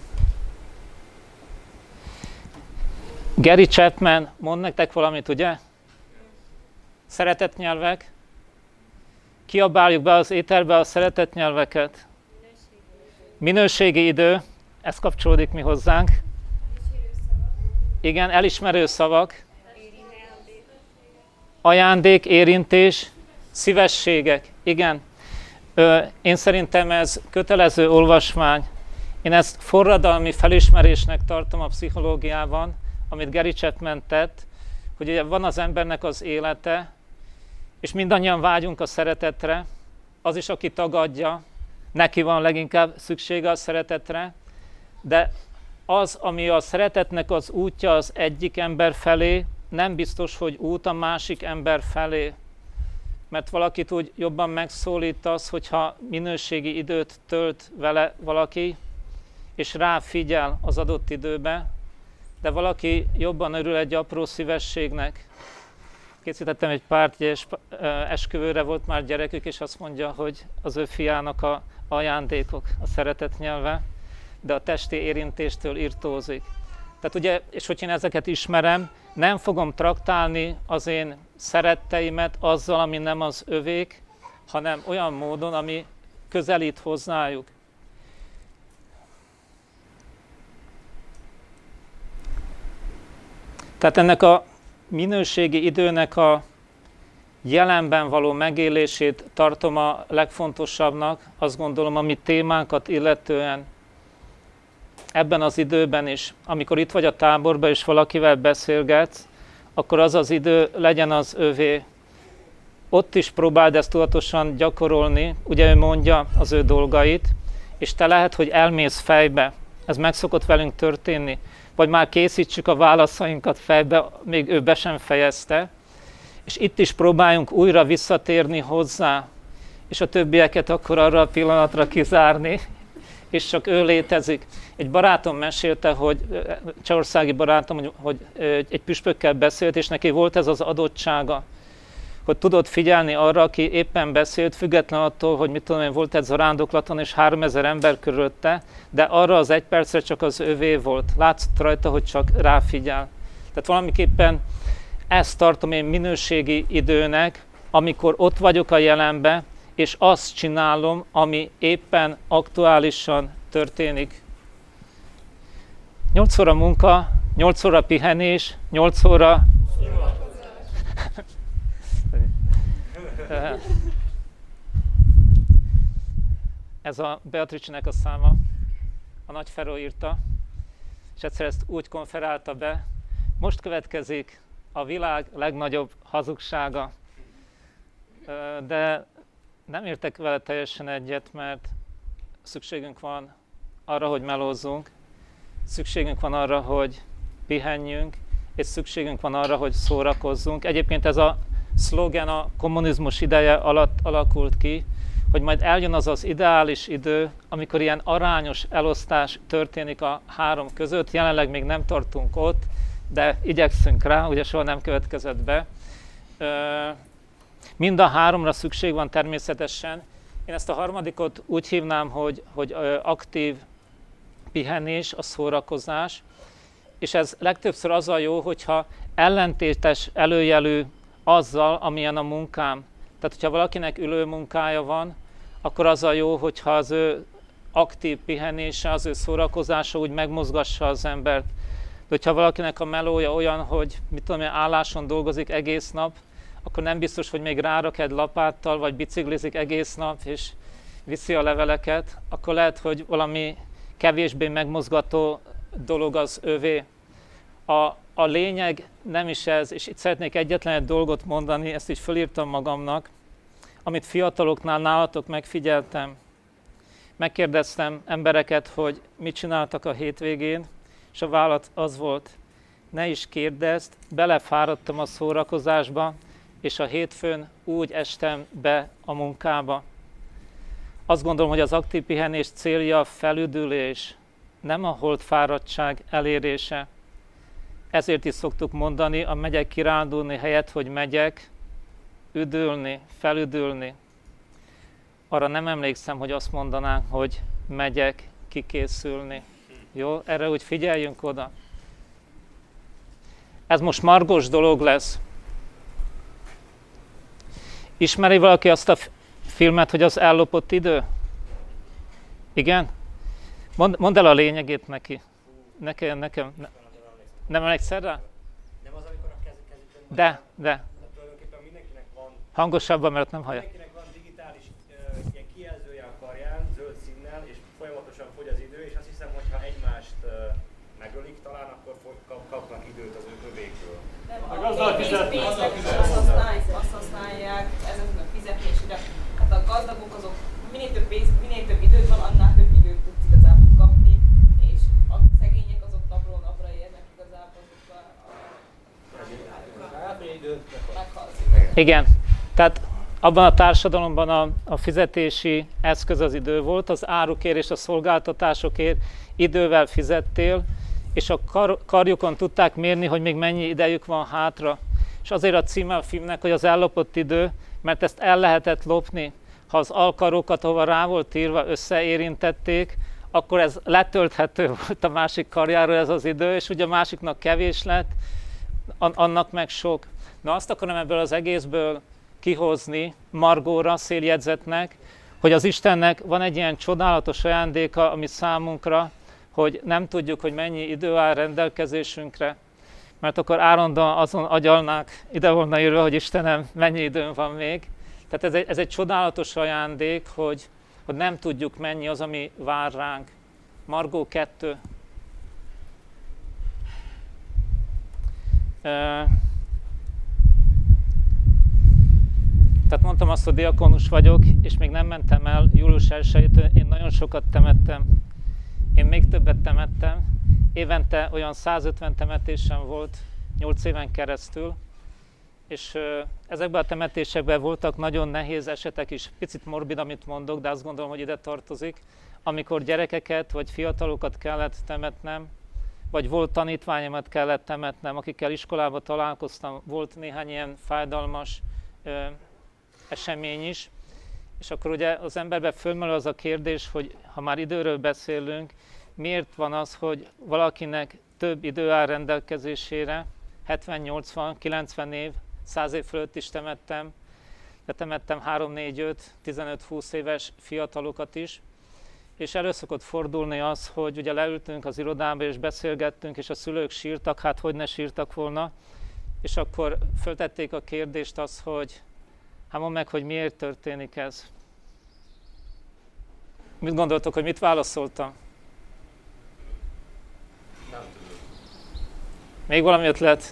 Gary Chapman mond nektek valamit, ugye? Szeretett nyelvek. Kiabáljuk be az éterbe a szeretett nyelveket. Minőségi idő. Ez kapcsolódik mi hozzánk. Igen, elismerő szavak. Ajándék, érintés, szívességek. Igen. Én szerintem ez kötelező olvasmány. Én ezt forradalmi felismerésnek tartom a pszichológiában, amit Gary Chapman tett, hogy ugye van az embernek az élete, és mindannyian vágyunk a szeretetre, az is, aki tagadja, neki van leginkább szüksége a szeretetre, de az, ami a szeretetnek az útja az egyik ember felé, nem biztos, hogy út a másik ember felé. Mert valakit úgy jobban megszólítasz, hogyha minőségi időt tölt vele valaki, és rá figyel az adott időbe, de valaki jobban örül egy apró szívességnek. Készítettem egy párt, és esküvőre volt már gyerekük, és azt mondja, hogy az ő fiának a ajándékok, a szeretet nyelve, de a testi érintéstől irtózik. Tehát ugye, és hogy én ezeket ismerem, nem fogom traktálni az én szeretteimet azzal, ami nem az övék, hanem olyan módon, ami közelít hozzájuk. Tehát ennek a minőségi időnek a jelenben való megélését tartom a legfontosabbnak, azt gondolom, a mi témánkat illetően ebben az időben is, amikor itt vagy a táborban és valakivel beszélgetsz, akkor az az idő legyen az övé. Ott is próbáld ezt tudatosan gyakorolni, ugye ő mondja az ő dolgait, és te lehet, hogy elmész fejbe. Ez meg szokott velünk történni. Vagy már készítsük a válaszainkat fejbe, még ő be sem fejezte. És itt is próbáljunk újra visszatérni hozzá, és a többieket akkor arra a pillanatra kizárni, és csak ő létezik. Egy barátom mesélte, hogy csehországi barátom, hogy egy püspökkel beszélt, és neki volt ez az adottsága, hogy tudod figyelni arra, aki éppen beszélt, független attól, hogy mit tudom én, volt egy zarándoklaton és 3000 ember körülötte, de arra az 1 percre csak az övé volt. Látszott rajta, hogy csak ráfigyel. Tehát valamiképpen ezt tartom én minőségi időnek, amikor ott vagyok a jelenbe, és azt csinálom, ami éppen aktuálisan történik. 8 óra munka, 8 óra pihenés, 8 óra... Ez a Beatrice-nek a száma, a Nagy Feró írta, és egyszer ezt úgy konferálta be. Most következik a világ legnagyobb hazugsága. De nem értek vele teljesen egyet, mert szükségünk van arra, hogy melózzunk, szükségünk van arra, hogy pihenjünk, és szükségünk van arra, hogy szórakozzunk. Egyébként ez a szlogen a kommunizmus ideje alatt alakult ki, hogy majd eljön az az ideális idő, amikor ilyen arányos elosztás történik a 3 között. Jelenleg még nem tartunk ott, de igyekszünk rá, ugye soha nem következett be. Mind a 3-ra szükség van természetesen. Én ezt a harmadikot úgy hívnám, hogy aktív pihenés, a szórakozás, és ez legtöbbször azzal jó, hogyha ellentétes előjelű azzal, amilyen a munkám. Tehát, hogyha valakinek ülő munkája van, akkor azzal jó, hogyha az ő aktív pihenése, az ő szórakozása úgy megmozgassa az embert. De hogyha valakinek a melója olyan, hogy mit tudom én, álláson dolgozik egész nap, akkor nem biztos, hogy még rárak egy lapáttal, vagy biciklizik egész nap, és viszi a leveleket, akkor lehet, hogy valami kevésbé megmozgató dolog az övé. A lényeg nem is ez, és itt szeretnék egyetlen egy dolgot mondani, ezt így fölírtam magamnak, amit fiataloknál nálatok megfigyeltem. Megkérdeztem embereket, hogy mit csináltak a hétvégén, és a válasz az volt, ne is kérdezd, belefáradtam a szórakozásba, és a hétfőn úgy estem be a munkába. Azt gondolom, hogy az aktív pihenés célja a felüdülés, nem a holdfáradtság elérése. Ezért is szoktuk mondani, a megyek kirándulni helyett, hogy megyek üdülni, felüdülni. Arra nem emlékszem, hogy azt mondanánk, hogy megyek kikészülni. Jó? Erre úgy figyeljünk oda. Ez most margós dolog lesz. Ismeri valaki azt a filmet, hogy az ellopott idő? Igen? Mondd el a lényegét neki. Nekem. Nem emlékszel rá? Nem az, amikor a kezükön... De. Tulajdonképpen mindenkinek van... Hangosabban, mert nem hallja. Mindenkinek van digitális ilyen kijelzője a karján, zöld színnel, és folyamatosan fogy az idő, és azt hiszem, hogy ha egymást megölik talán, akkor kapnak időt az övékből. Azt használják ezeknek a fizetésére. Hát a gazdagok azok minél több időt van, annál több időt tudsz igazából kapni, és a szegények azok napról napra érnek igazából meghalsz. Igen. Tehát abban a társadalomban a fizetési eszköz az idő volt, az árukért és a szolgáltatásokért idővel fizettél, és a karjukon tudták mérni, hogy még mennyi idejük van hátra. És azért a címe a filmnek, hogy az ellopott idő, mert ezt el lehetett lopni. Ha az alkarokat, ahova rá volt írva, összeérintették, akkor ez letölthető volt a másik karjáról ez az idő, és ugye a másiknak kevés lett, annak meg sok. Na azt akarom ebből az egészből kihozni margóra, széljegyzetnek, hogy az Istennek van egy ilyen csodálatos ajándéka, ami számunkra, hogy nem tudjuk, hogy mennyi idő áll rendelkezésünkre, mert akkor állandóan azon agyalnák ide volna írva, hogy Istenem, mennyi időm van még. Tehát ez egy csodálatos ajándék, hogy nem tudjuk, mennyi az, ami vár ránk. Margó 2. Tehát mondtam azt, hogy diakonus vagyok, és még nem mentem el július 1-től, én nagyon sokat temettem. Én még többet temettem. Évente olyan 150 temetésem volt 8 éven keresztül, és ezekben a temetésekben voltak nagyon nehéz esetek is. Picit morbid, amit mondok, de azt gondolom, hogy ide tartozik. Amikor gyerekeket vagy fiatalokat kellett temetnem, vagy volt tanítványomat kellett temetnem, akikkel iskolában találkoztam, volt néhány ilyen fájdalmas esemény is. És akkor ugye az emberben fölmerül az a kérdés, hogy ha már időről beszélünk, miért van az, hogy valakinek több idő áll rendelkezésére, 70, 80, 90 év, 100 év fölött is temettem, de temettem 3, 4, 5, 15, 20 éves fiatalokat is, és elő szokott fordulni az, hogy ugye leültünk az irodába és beszélgettünk, és a szülők sírtak, hát hogy ne sírtak volna, és akkor föltették a kérdést azt, hogy hát mondd meg, hogy miért történik ez. Mit gondoltok, hogy mit válaszoltam? Nem tudom. Még valami ötlet?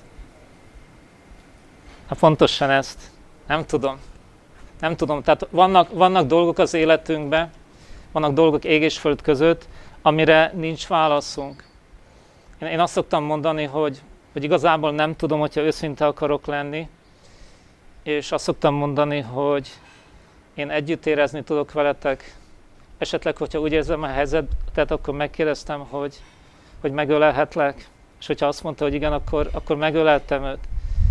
Hát pontosan ezt. Nem tudom. Nem tudom. Tehát vannak dolgok az életünkben, vannak dolgok ég és föld között, amire nincs válaszunk. Én azt szoktam mondani, hogy igazából nem tudom, hogyha őszinte akarok lenni, és azt szoktam mondani, hogy én együtt érezni tudok veletek. Esetleg, hogyha úgy érzem a helyzetet, akkor megkérdeztem, hogy megölelhetlek. És hogyha azt mondta, hogy igen, akkor megöleltem őt.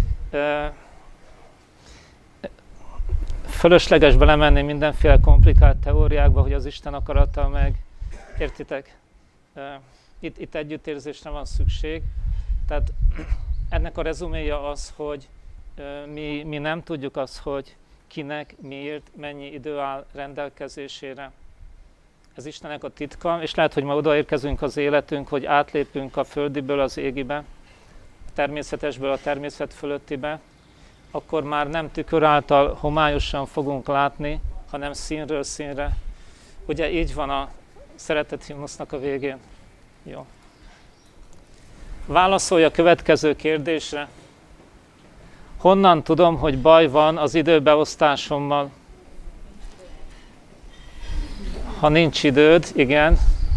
Fölösleges belemenni mindenféle komplikált teóriákba, hogy az Isten akarata meg. Értitek? Itt együttérzésre van szükség. Tehát ennek a rezuméja az, hogy mi nem tudjuk azt, hogy kinek, miért, mennyi idő áll rendelkezésére. Ez Istennek a titka, és lehet, hogy ma odaérkezünk az életünk, hogy átlépünk a földiből az égibe, a természetesből a természet fölöttibe, akkor már nem tükör által homályosan fogunk látni, hanem színről színre. Ugye így van a szeretet himnusznak a végén. Jó. Válaszolj a következő kérdésre. Honnan tudom, hogy baj van az időbeosztásommal? Ha nincs időd, igen.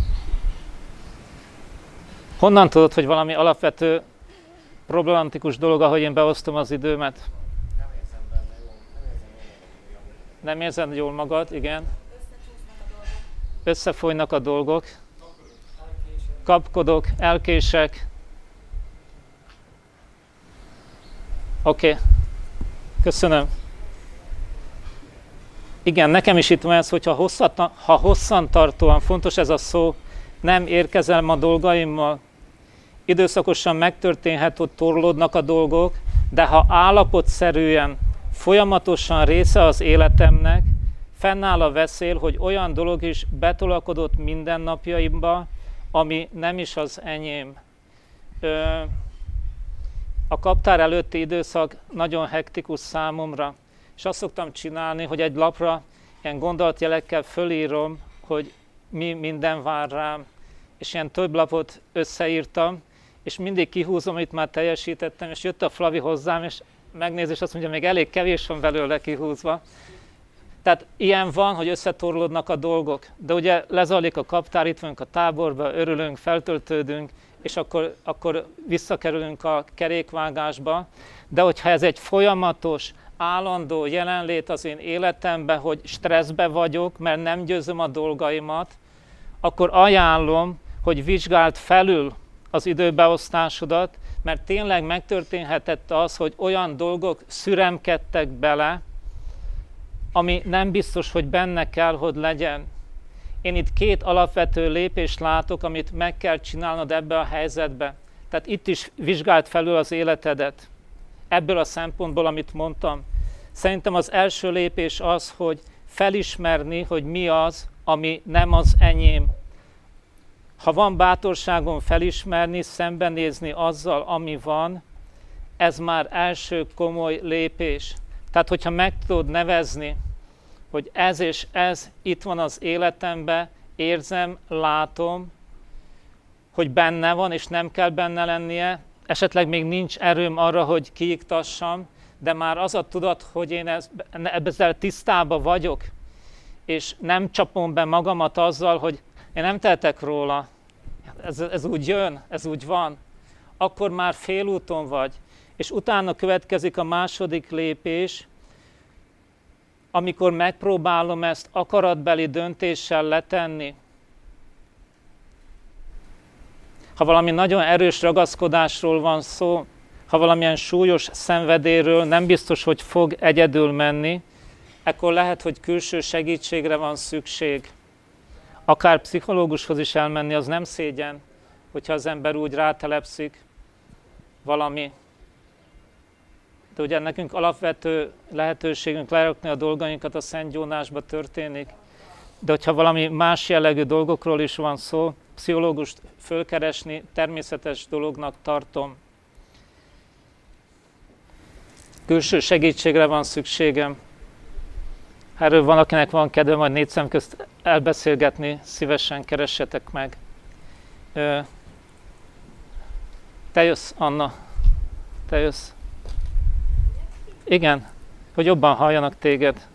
Honnan tudod, hogy valami alapvető problematikus dolog, ahogy én beosztom az időmet? Nem érzem benne jól. Nem érzed jól magad, igen. Összecsúsznak a dolgok. Összefolynak a dolgok. Kapkodok, elkések. Oké. Köszönöm. Igen, nekem is itt van ez, hogyha ha hosszantartóan, fontos ez a szó, nem érkezem a dolgaimmal, időszakosan megtörténhet, hogy torlódnak a dolgok, de ha állapotszerűen, folyamatosan része az életemnek, fennáll a veszély, hogy olyan dolog is betolakodott mindennapjaimba, ami nem is az enyém. A kaptár előtti időszak nagyon hektikus számomra, és azt szoktam csinálni, hogy egy lapra ilyen gondolatjelekkel fölírom, hogy mi minden vár rám, és ilyen több lapot összeírtam, és mindig kihúzom, amit már teljesítettem, és jött a Flavi hozzám, és megnéz, és azt mondja, még elég kevés van belőle kihúzva. Tehát ilyen van, hogy összetorlódnak a dolgok, de ugye lezajlik a kaptár, itt vagyunk a táborba, örülünk, feltöltődünk, és akkor visszakerülünk a kerékvágásba, de hogyha ez egy folyamatos, állandó jelenlét az én életemben, hogy stresszbe vagyok, mert nem győzöm a dolgaimat, akkor ajánlom, hogy vizsgáld felül az időbeosztásodat, mert tényleg megtörténhetett az, hogy olyan dolgok szüremkedtek bele, ami nem biztos, hogy benne kell, hogy legyen. Én itt 2 alapvető lépést látok, amit meg kell csinálnod ebbe a helyzetbe. Tehát itt is vizsgáld felül az életedet. Ebből a szempontból, amit mondtam. Szerintem az első lépés az, hogy felismerni, hogy mi az, ami nem az enyém. Ha van bátorságom felismerni, szembenézni azzal, ami van, ez már első komoly lépés. Tehát, hogyha meg tudod nevezni, hogy ez és ez itt van az életemben, érzem, látom, hogy benne van, és nem kell benne lennie, esetleg még nincs erőm arra, hogy kiiktassam, de már az a tudat, hogy én ezzel tisztában vagyok, és nem csapom be magamat azzal, hogy én nem tehetek róla, ez úgy jön, ez úgy van, akkor már félúton vagy. És utána következik a második lépés, amikor megpróbálom ezt akaratbeli döntéssel letenni. Ha valami nagyon erős ragaszkodásról van szó, ha valamilyen súlyos szenvedélyről nem biztos, hogy fog egyedül menni, akkor lehet, hogy külső segítségre van szükség. Akár pszichológushoz is elmenni, az nem szégyen, hogyha az ember úgy rátelepszik valami. De ugye nekünk alapvető lehetőségünk lerakni a dolgainkat a Szent Gyónásba történik. De hogyha valami más jellegű dolgokról is van szó, pszichológust fölkeresni természetes dolognak tartom. Külső segítségre van szükségem. Erről van, akinek van kedve, majd 4 szem közt elbeszélgetni, szívesen keressetek meg. Te jössz, Anna. Te jössz. Igen, hogy jobban halljanak téged.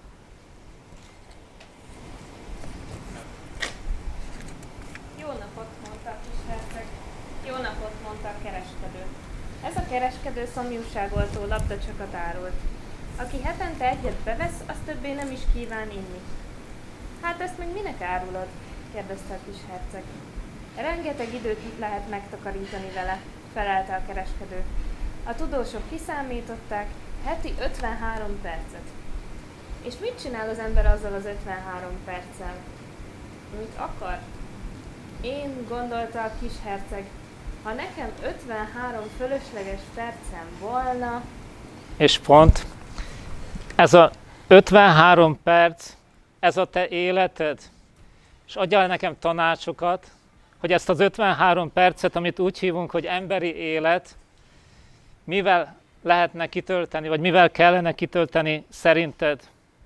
Jó napot, mondta a kisherceg. Jó napot, mondta a kereskedő. Ez a kereskedő szomjúságoltó labdacsakat árult. Aki hetente egyet bevesz, az többé nem is kíván inni. Hát ezt meg minek árulod? kérdezte a kisherceg. Rengeteg időt lehet megtakarítani vele, felelte a kereskedő. A tudósok kiszámították, heti 53 percet. És mit csinál az ember azzal az 53 perccel? Mit akar? Én, gondolta a kisherceg, ha nekem 53 fölösleges percem volna... És pont. Ez a 53 perc, ez a te életed, és adjál nekem tanácsokat, hogy ezt az 53 percet, amit úgy hívunk, hogy emberi élet, mivel lehetne kitölteni, vagy mivel kellene kitölteni szerinted?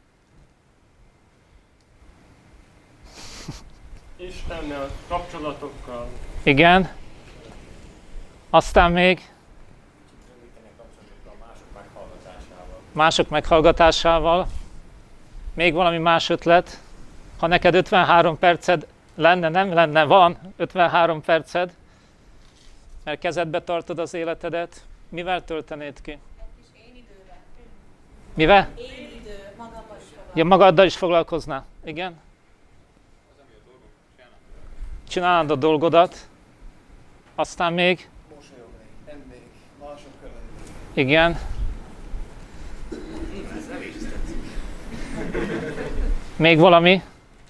Istennel, kapcsolatokkal. Igen. Aztán még? Mások meghallgatásával. Még valami más ötlet? Ha neked 53 perced lenne, nem lenne, van 53 perced, mert kezedbe tartod az életedet, mivel töltenéd ki? Egy kis én idővel. Mivel? Én idő, magammal is foglalkozom. Ja, magaddal is foglalkoznál. Igen? Csinálnád a dolgodat. Aztán még? Mosolyogni, ennék, mások körül. Igen. Még valami?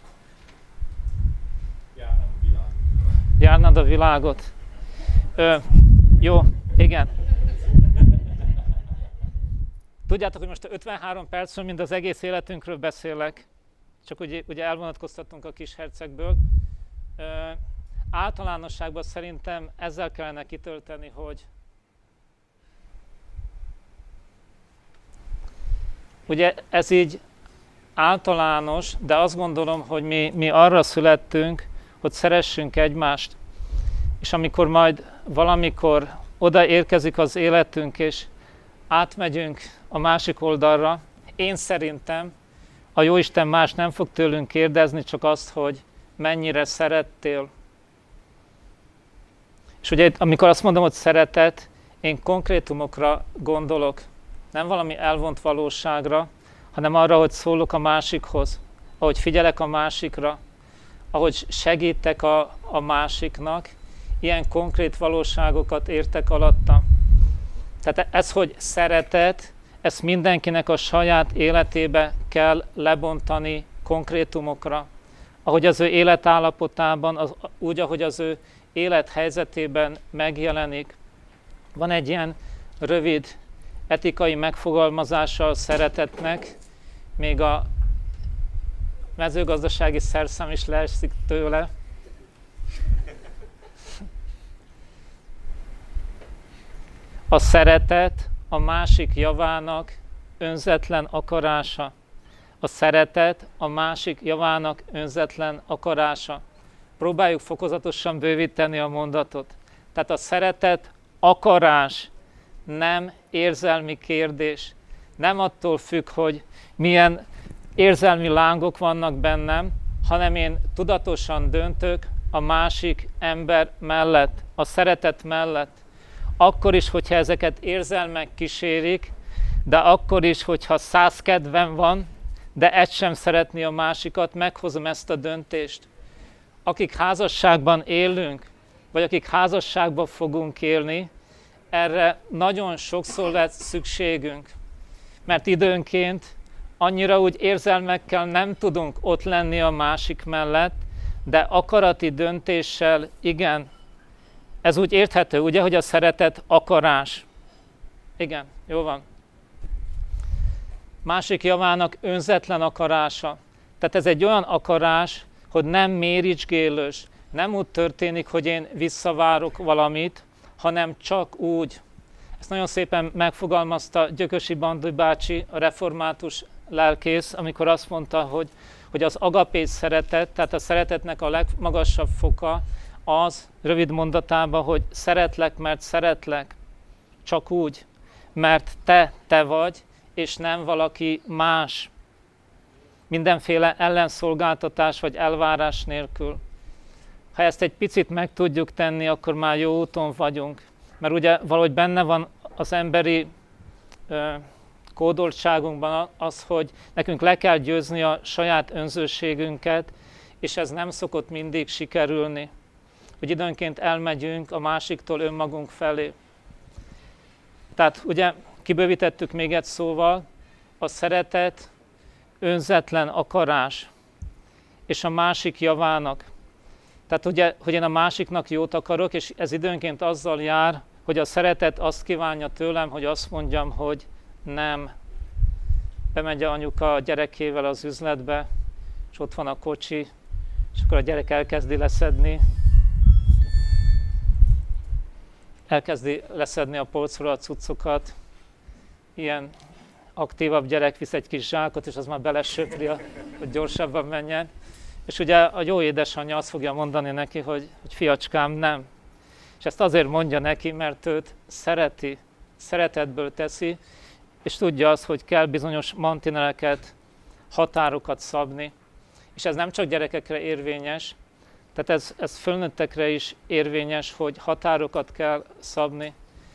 Járnád a világot. Jó, igen. Tudjátok, hogy most 53 percről mind az egész életünkről beszélek, csak ugye elvonatkoztattunk a kishercegből. Általánosságban szerintem ezzel kellene kitölteni, hogy ugye ez így általános, de azt gondolom, hogy mi arra születtünk, hogy szeressünk egymást, és amikor majd valamikor oda érkezik az életünk, és átmegyünk a másik oldalra, én szerintem a Jóisten más nem fog tőlünk kérdezni, csak azt, hogy mennyire szerettél. És ugye amikor azt mondom, hogy szeretet, én konkrétumokra gondolok, nem valami elvont valóságra, hanem arra, hogy szólok a másikhoz, ahogy figyelek a másikra, ahogy segítek a másiknak, ilyen konkrét valóságokat értek alatta. Tehát ez, hogy szeretet, ezt mindenkinek a saját életébe kell lebontani konkrétumokra, ahogy az ő életállapotában, úgy, ahogy az ő élethelyzetében megjelenik. Van egy ilyen rövid etikai megfogalmazása a szeretetnek, még a mezőgazdasági szerszám is leesik tőle. A szeretet a másik javának önzetlen akarása. A szeretet a másik javának önzetlen akarása. Próbáljuk fokozatosan bővíteni a mondatot. Tehát a szeretet akarás, nem érzelmi kérdés. Nem attól függ, hogy milyen érzelmi lángok vannak bennem, hanem én tudatosan döntök a másik ember mellett, a szeretet mellett. Akkor is, hogyha ezeket érzelmek kísérik, de akkor is, hogyha 100 kedvem van, de egy sem szeretni a másikat, meghozom ezt a döntést. Akik házasságban élünk, vagy akik házasságban fogunk élni, erre nagyon sokszor lesz szükségünk, mert időnként annyira úgy érzelmekkel nem tudunk ott lenni a másik mellett, de akarati döntéssel igen. Ez úgy érthető, ugye, hogy a szeretet akarás. Igen, jó van. Másik javának önzetlen akarása. Tehát ez egy olyan akarás, hogy nem méricskélős, nem úgy történik, hogy én visszavárok valamit, hanem csak úgy. Ezt nagyon szépen megfogalmazta Gyökösi Bandi bácsi, a református lelkész, amikor azt mondta, hogy az agapé szeretet, tehát a szeretetnek a legmagasabb foka az, rövid mondatában, hogy szeretlek, mert szeretlek, csak úgy, mert te vagy, és nem valaki más. Mindenféle ellenszolgáltatás vagy elvárás nélkül. Ha ezt egy picit meg tudjuk tenni, akkor már jó úton vagyunk. Mert ugye valahogy benne van az emberi kódoltságunkban az, hogy nekünk le kell győzni a saját önzőségünket, és ez nem szokott mindig sikerülni. Hogy időnként elmegyünk a másiktól önmagunk felé. Tehát ugye kibővítettük még egy szóval, a szeretet önzetlen akarás, és a másik javának. Tehát ugye, hogy én a másiknak jót akarok, és ez időnként azzal jár, hogy a szeretet azt kívánja tőlem, hogy azt mondjam, hogy nem. Bemegy a anyuka a gyerekével az üzletbe, és ott van a kocsi, és akkor a gyerek elkezdi leszedni a polcról a cuccokat. Ilyen aktívabb gyerek visz egy kis zsákot, és az már belesöpri, hogy gyorsabban menjen. És ugye a jó édesanyja azt fogja mondani neki, hogy fiacskám, nem. És ezt azért mondja neki, mert őt szereti, szeretetből teszi, és tudja azt, hogy kell bizonyos mantineleket, határokat szabni. És ez nem csak gyerekekre érvényes, tehát ez fölnőttekre is érvényes, hogy határokat kell szabni.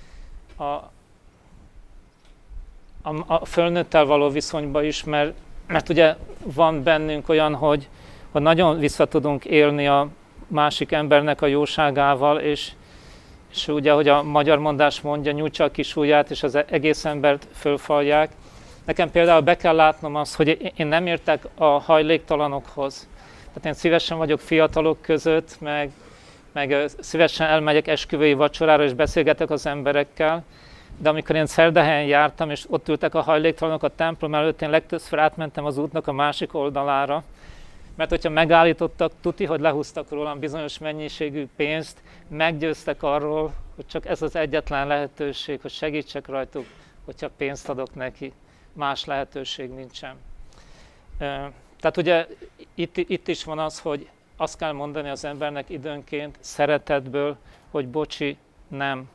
A fölnőttel való viszonyban is, mert ugye van bennünk olyan, hogy nagyon vissza tudunk élni a másik embernek a jóságával, és ugye, hogy a magyar mondás mondja, nyújtsa a kis ujját, és az egész embert fölfalják. Nekem például be kell látnom azt, hogy én nem értek a hajléktalanokhoz. Tehát én szívesen vagyok fiatalok között, meg szívesen elmegyek esküvői vacsorára, és beszélgetek az emberekkel, de amikor én Szerdahelyen jártam, és ott ültek a hajléktalanok a templom előtt, én legtöbbször átmentem az útnak a másik oldalára, mert hogyha megállítottak, tuti, hogy lehúztak rólam bizonyos mennyiségű pénzt, meggyőztek arról, hogy csak ez az egyetlen lehetőség, hogy segítsek rajtuk, hogyha pénzt adok neki. Más lehetőség nincsen. Tehát ugye itt is van az, hogy azt kell mondani az embernek időnként szeretetből, hogy bocsi, nem.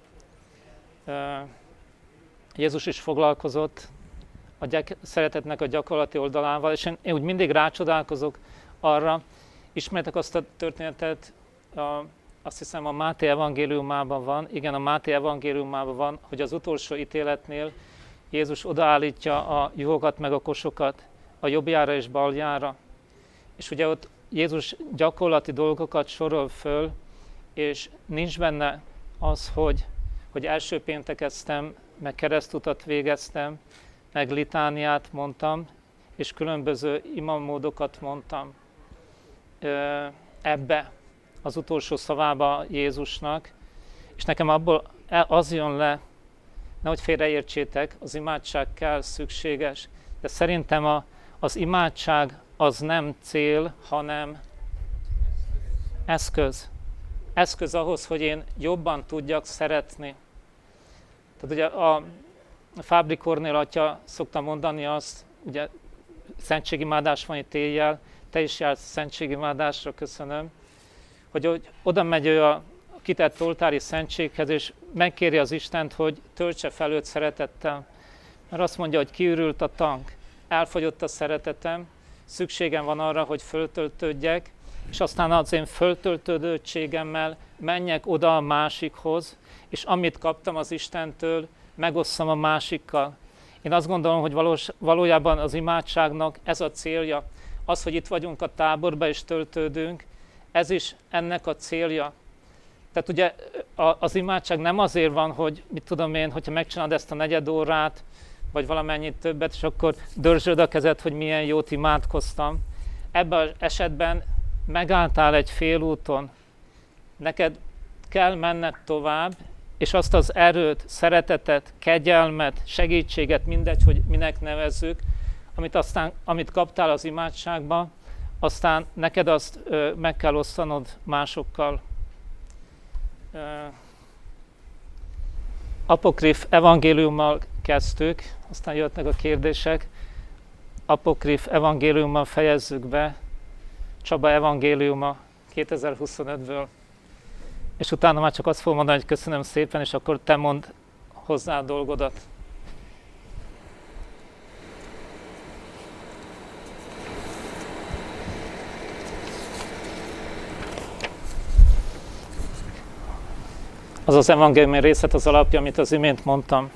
Jézus is foglalkozott a szeretetnek a gyakorlati oldalával, és én úgy mindig rácsodálkozok arra, ismertek azt a történetet, azt hiszem a Máté evangéliumában van, igen, a Máté evangéliumában van, hogy az utolsó ítéletnél Jézus odaállítja a juhokat meg a kosokat a jobbjára és baljára. És ugye ott Jézus gyakorlati dolgokat sorol föl, és nincs benne az, hogy első péntekeztem, meg keresztutat végeztem, meg litániát mondtam, és különböző imamódokat mondtam ebbe az utolsó szavába Jézusnak, és nekem abból az jön le, nehogy félreértsétek, az imádság kell, szükséges, de szerintem az imádság az nem cél, hanem eszköz. Eszköz ahhoz, hogy én jobban tudjak szeretni. Tehát ugye a Fábri Kornél atya szokta mondani azt, ugye szentségimádás van itt éjjel, te is jársz szentségimádásra, köszönöm, hogy oda megy ő a kitett oltári szentséghez, és megkéri az Istent, hogy töltse fel őt szeretettel. Mert azt mondja, hogy kiürült a tank, elfogyott a szeretetem, szükségem van arra, hogy föltöltődjek, és aztán az én föltöltődöttségemmel menjek oda a másikhoz, és amit kaptam az Istentől, megosszam a másikkal. Én azt gondolom, hogy valójában az imádságnak ez a célja. Az, hogy itt vagyunk a táborba és töltődünk, ez is ennek a célja. Tehát ugye az imádság nem azért van, hogy mit tudom én, hogyha megcsinálod ezt a 4 órát, vagy valamennyit többet, és akkor dörzsöd a kezed, hogy milyen jót imádkoztam. Ebben az esetben megálltál egy félúton, neked kell menned tovább, és azt az erőt, szeretetet, kegyelmet, segítséget, mindegy, hogy minek nevezzük, amit kaptál az imádságba, aztán neked azt meg kell osztanod másokkal. Apokrif evangéliummal kezdtük, aztán jöttnek a kérdések. Apokrif evangéliummal fejezzük be, Csaba evangéliuma 2025-ből. És utána már csak azt fogom mondani, hogy köszönöm szépen, és akkor te mondd hozzá a dolgodat. Az az evangéliumi részlet az alapja, amit az imént mondtam.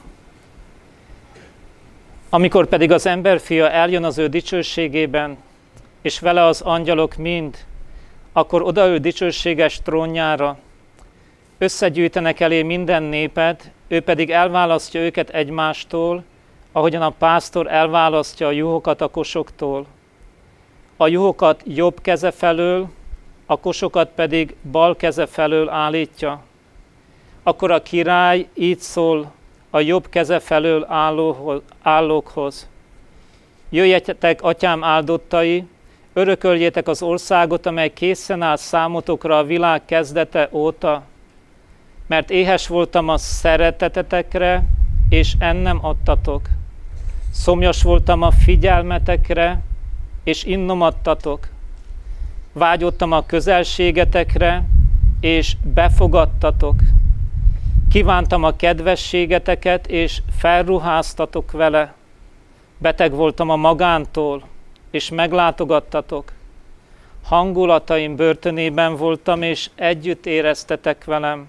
Amikor pedig az emberfia eljön az ő dicsőségében, és vele az angyalok mind, akkor odaül dicsőséges trónjára, összegyűjtenek elé minden népet, ő pedig elválasztja őket egymástól, ahogyan a pásztor elválasztja a juhokat a kosoktól. A juhokat jobb keze felől, a kosokat pedig bal keze felől állítja. Akkor a király így szól a jobb keze felől állókhoz. Jöjjetek, atyám áldottai, örököljétek az országot, amely készen áll számotokra a világ kezdete óta, mert éhes voltam a szeretetetekre, és ennem adtatok. Szomjas voltam a figyelmetekre, és innom adtatok. Vágyottam a közelségetekre, és befogadtatok. Kívántam a kedvességeteket, és felruháztatok vele. Beteg voltam a magántól, és meglátogattatok. Hangulataim börtönében voltam, és együtt éreztetek velem.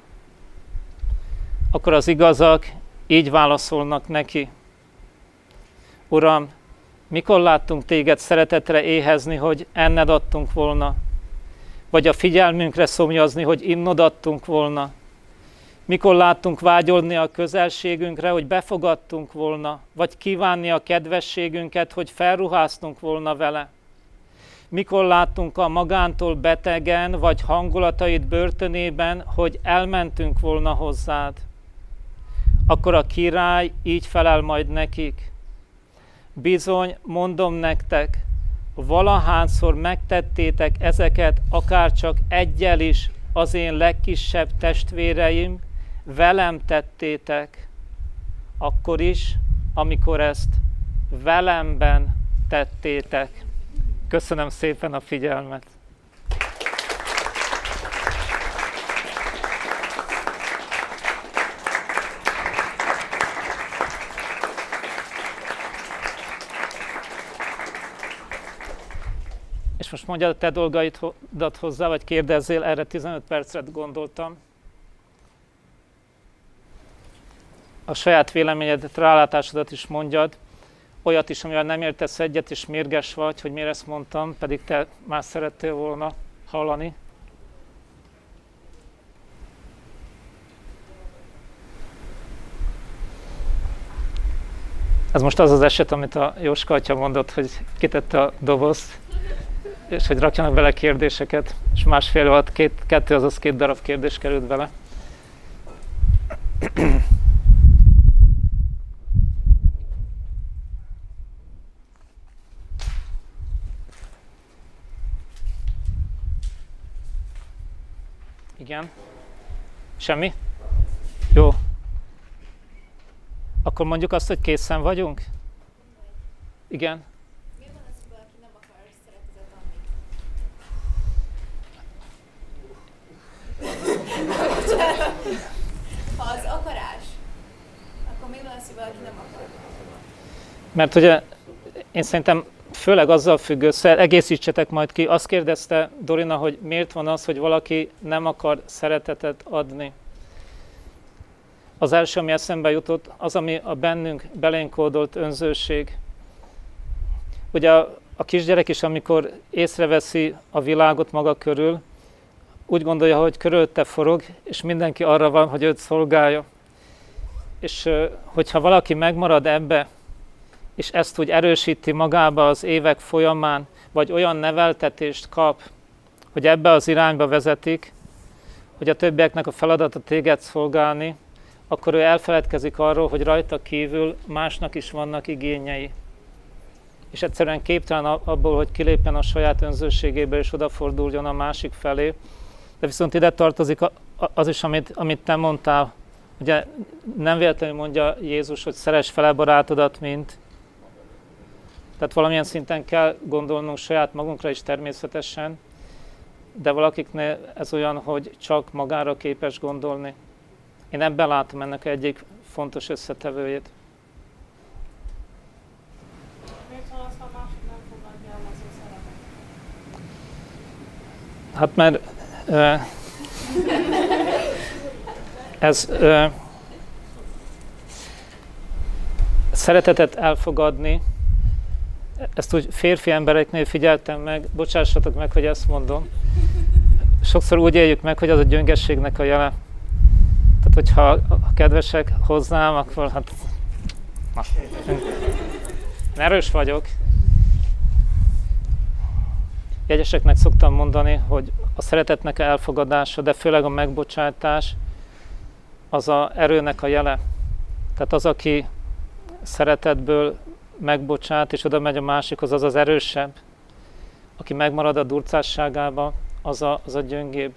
Akkor az igazak így válaszolnak neki. Uram, mikor láttunk téged szeretetre éhezni, hogy enned adtunk volna? Vagy a figyelmünkre szomjazni, hogy innod adtunk volna? Mikor láttunk vágyolni a közelségünkre, hogy befogadtunk volna? Vagy kívánni a kedvességünket, hogy felruháztunk volna vele? Mikor láttunk a magántól betegen, vagy hangulataid börtönében, hogy elmentünk volna hozzád? Akkor a király így felel majd nekik. Bizony, mondom nektek, valahányszor megtettétek ezeket, akárcsak eggyel is, az én legkisebb testvéreim, velem tettétek, akkor is, amikor ezt velemben tettétek. Köszönöm szépen a figyelmet! És most mondjad a te dolgaidat hozzá, vagy kérdezzél, erre 15 percre gondoltam. A saját véleményedet, rálátásodat is mondjad, olyat is, amivel nem értesz egyet, és mérges vagy, hogy miért ezt mondtam, pedig te már szerettél volna hallani. Ez most az az eset, amit a Jóska atya mondott, hogy kitette a dobozt, és hogy rakjanak bele kérdéseket, és másfél alatt két darab kérdés került bele. Igen? Semmi? Jó. Akkor mondjuk azt, hogy készen vagyunk? Igen? Mi van az, hogy valaki nem akar szeretetet adni? Ha az akarás, akkor mi van az, hogy valaki nem akar? Mert ugye én szerintem főleg azzal függ össze, egészítsetek majd ki, azt kérdezte Dorina, hogy miért van az, hogy valaki nem akar szeretetet adni. Az első, ami eszembe jutott, az, ami a bennünk belénk kódolt önzőség. Ugye a kisgyerek is, amikor észreveszi a világot maga körül, úgy gondolja, hogy körülötte forog, és mindenki arra van, hogy őt szolgálja. És hogyha valaki megmarad ebbe, és ezt úgy erősíti magába az évek folyamán, vagy olyan neveltetést kap, hogy ebbe az irányba vezetik, hogy a többieknek a feladata téged szolgálni, akkor ő elfeledkezik arról, hogy rajta kívül másnak is vannak igényei. És egyszerűen képtelen abból, hogy kilépjen a saját önzőségéből, és odaforduljon a másik felé. De viszont ide tartozik az is, amit te mondtál. Ugye nem véletlenül mondja Jézus, hogy szeress fele barátodat, mint. Tehát valamilyen szinten kell gondolnunk saját magunkra is természetesen, de valakiknél ez olyan, hogy csak magára képes gondolni. Én ebben látom ennek egyik fontos összetevőjét. Miért van az, ha másik nem fogadja el az ő szeretet? Hát mert szeretetet elfogadni, ezt úgy férfi embereknél figyeltem meg, bocsássatok meg, hogy ezt mondom. Sokszor úgy éljük meg, hogy az a gyöngességnek a jele. Tehát, hogyha kedvesek hozzám, akkor hát erős vagyok. Jegyeseknek szoktam mondani, hogy a szeretetnek elfogadása, de főleg a megbocsátás, az a erőnek a jele. Tehát az, aki szeretetből megbocsát, és oda megy a másikhoz, az az erősebb. Aki megmarad a durcásságába, az a gyöngébb.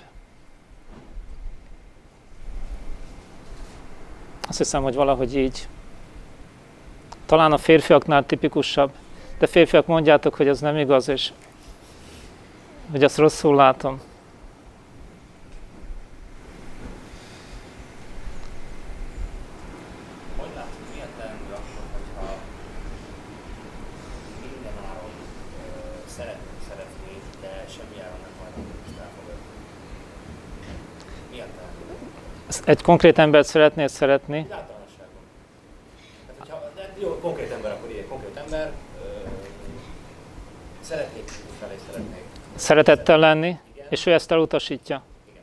Azt hiszem, hogy valahogy így. Talán a férfiaknál tipikusabb, de férfiak, mondjátok, hogy ez nem igaz, és hogy azt rosszul látom. Hogy látod, milyen teendő akkor, hogyha mindenáron szeretni, de semmi áron nem hajlandó ezt elfogadni? Milyen teendő? Egy konkrét embert szeretnél szeretni, Általánosságban. Jó, konkrét ember, akkor ilyen konkrét ember. Szeretnék felé szeretnék. szeretettel lenni, Igen. és ő ezt elutasítja. Igen.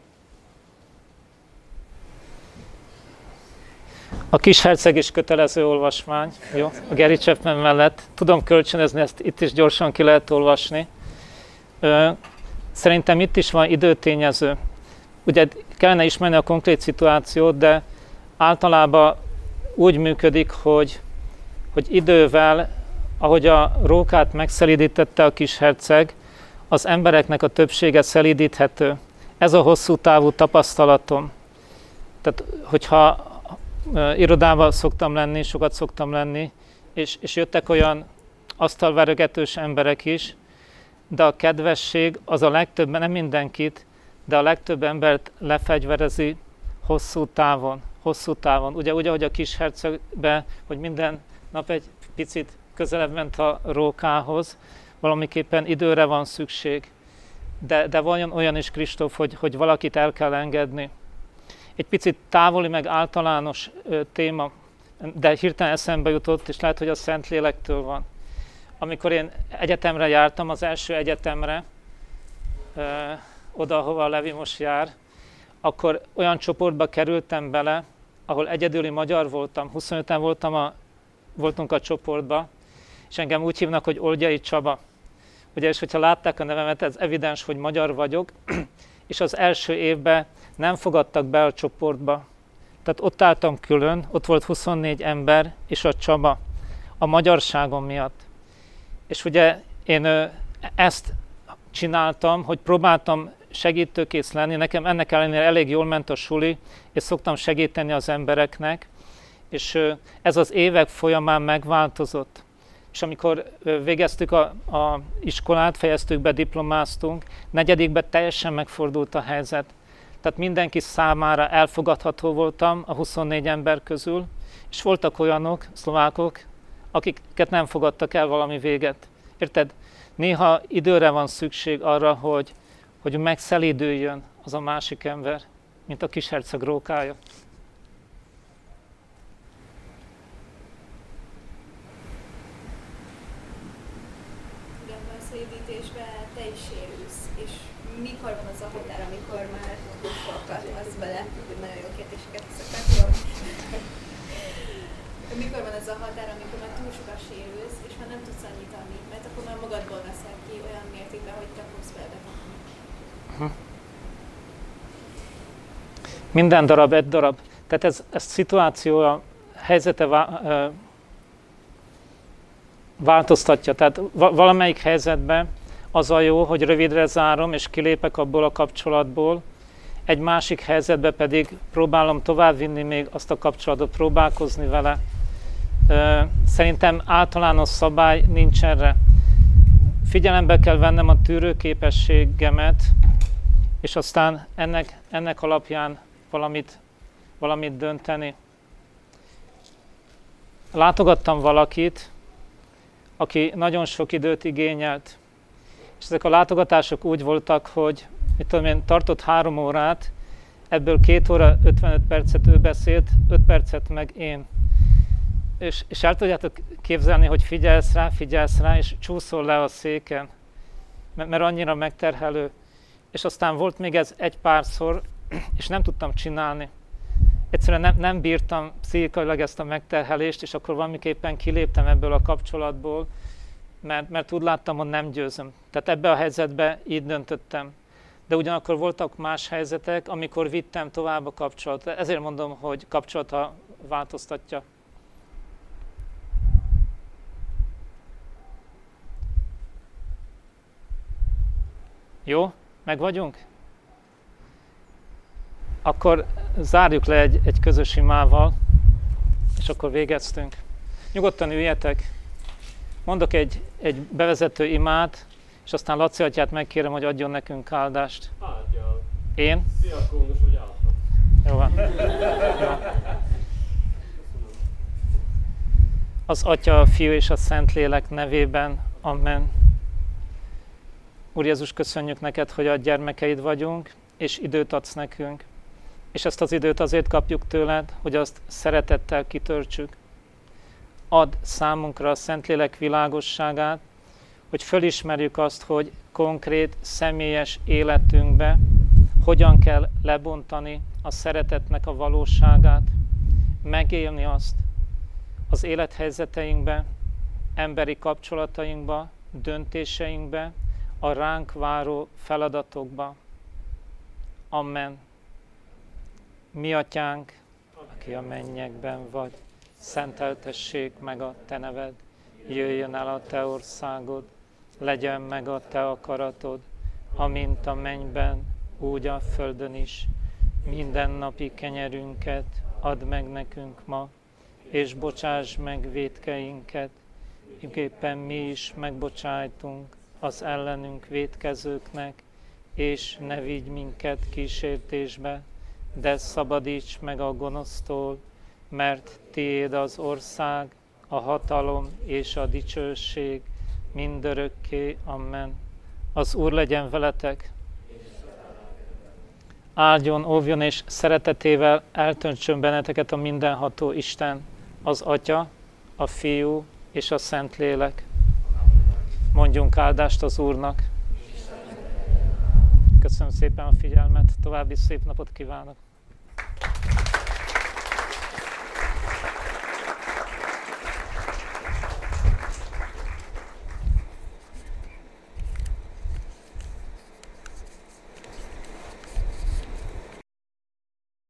A Kisherceg is kötelező olvasmány, jó? A Gary Chapman mellett. Tudom kölcsönözni, ezt itt is gyorsan ki lehet olvasni. Szerintem itt is van időtényező. Ugye kellene ismerni a konkrét szituációt, de általában úgy működik, hogy idővel, ahogy a rókát megszelídítette a Kisherceg, az embereknek a többsége szelídíthető. Ez a hosszú távú tapasztalatom. Tehát, hogyha irodában szoktam lenni, sokat szoktam lenni, és jöttek olyan asztalverögetős emberek is, de a kedvesség az a legtöbb, nem mindenkit, de a legtöbb embert lefegyverezi hosszú távon. Ugye úgy, ahogy a Kishercegbe, hogy minden nap egy picit közelebb ment a rókához, valamiképpen időre van szükség. De van olyan is, Kristóf, hogy valakit el kell engedni. Egy picit távoli, meg általános téma, de hirtelen eszembe jutott, és lehet, hogy a Szentlélektől van. Amikor én egyetemre jártam, az első egyetemre, oda, ahova a Levi most jár, akkor olyan csoportba kerültem bele, ahol egyedüli magyar voltam, 25-en voltunk a csoportba, és engem úgy hívnak, hogy Oldjai Csaba. Ugye, és hogyha látták a nevemet, ez evidens, hogy magyar vagyok, és az első évben nem fogadtak be a csoportba. Tehát ott álltam külön, ott volt 24 ember, és a Csaba, a magyarságom miatt. És ugye én ezt csináltam, hogy próbáltam segítőkész lenni, nekem ennek ellenére elég jól ment a suli, és szoktam segíteni az embereknek, és ez az évek folyamán megváltozott. És amikor végeztük a iskolát, fejeztük be, diplomáztunk, negyedikben teljesen megfordult a helyzet. Tehát mindenki számára elfogadható voltam a 24 ember közül, és voltak olyanok, szlovákok, akiket nem fogadtak el valami véget. Érted? Néha időre van szükség arra, hogy megszelídüljön az a másik ember, mint a Kisherceg rókája. Igen, a szédítésben te is sérülsz, és mikor van az a határ, amikor már sokat az bele, nagyon jó kérdéseket szoktak. Mikor van ez a határ, amikor már túl sokat sérülsz, és már nem tudsz annyit adni, mert akkor már magadból veszel ki olyan mértékben, hogy te fogsz beletapni. Minden darab egy darab. Tehát ez szituációja, helyzete változtatja. Tehát valamelyik helyzetben az a jó, hogy rövidre zárom, és kilépek abból a kapcsolatból. Egy másik helyzetben pedig próbálom továbbvinni még azt a kapcsolatot, próbálkozni vele. Szerintem általános szabály nincs erre. Figyelembe kell vennem a tűrőképességemet, és aztán ennek alapján valamit dönteni. Látogattam valakit, aki nagyon sok időt igényelt. És ezek a látogatások úgy voltak, hogy tartott 3 órát, ebből 2 óra 55 percet ő beszélt, 5 percet meg én. És el tudjátok képzelni, hogy figyelsz rá, és csúszol le a széken, mert annyira megterhelő. És aztán volt még ez egy párszor, és nem tudtam csinálni. Egyszerűen nem bírtam pszichikailag ezt a megterhelést, és akkor valamiképpen kiléptem ebből a kapcsolatból, mert úgy láttam, hogy nem győzöm. Tehát ebbe a helyzetbe így döntöttem. De ugyanakkor voltak más helyzetek, amikor vittem tovább a kapcsolatot. Ezért mondom, hogy kapcsolata változtatja. Jó? Meg vagyunk? Akkor zárjuk le egy közös imával, és akkor végeztünk. Nyugodtan üljetek. Mondok egy bevezető imát, és aztán Laci atyát megkérem, hogy adjon nekünk áldást. Áldjál. Én? Diakónus, hogy állhat. Jó van. Jó. Az Atya, a Fiú és a Szentlélek nevében. Amen. Úr Jézus, köszönjük neked, hogy a gyermekeid vagyunk, és időt adsz nekünk. És ezt az időt azért kapjuk tőled, hogy azt szeretettel kitöltsük. Add számunkra a Szentlélek világosságát, hogy fölismerjük azt, hogy konkrét, személyes életünkbe hogyan kell lebontani a szeretetnek a valóságát, megélni azt az élethelyzeteinkbe, emberi kapcsolatainkba, döntéseinkbe, a ránk váró feladatokba. Amen. Mi atyánk, aki a mennyekben vagy, szenteltessék meg a te neved, jöjjön el a te országod, legyen meg a te akaratod, amint a mennyben, úgy a földön is. Mindennapi kenyerünket add meg nekünk ma, és bocsáss meg vétkeinket, miképpen mi is megbocsájtunk az ellenünk vétkezőknek, és ne vigy minket kísértésbe, de szabadíts meg a gonosztól, mert tiéd az ország, a hatalom és a dicsőség mindörökké. Amen. Az Úr legyen veletek. Áldjon, óvjon és szeretetével eltöntsön benneteket a mindenható Isten, az Atya, a Fiú és a Szentlélek. Mondjunk áldást az Úrnak. Köszönöm szépen a figyelmet, további szép napot kívánok.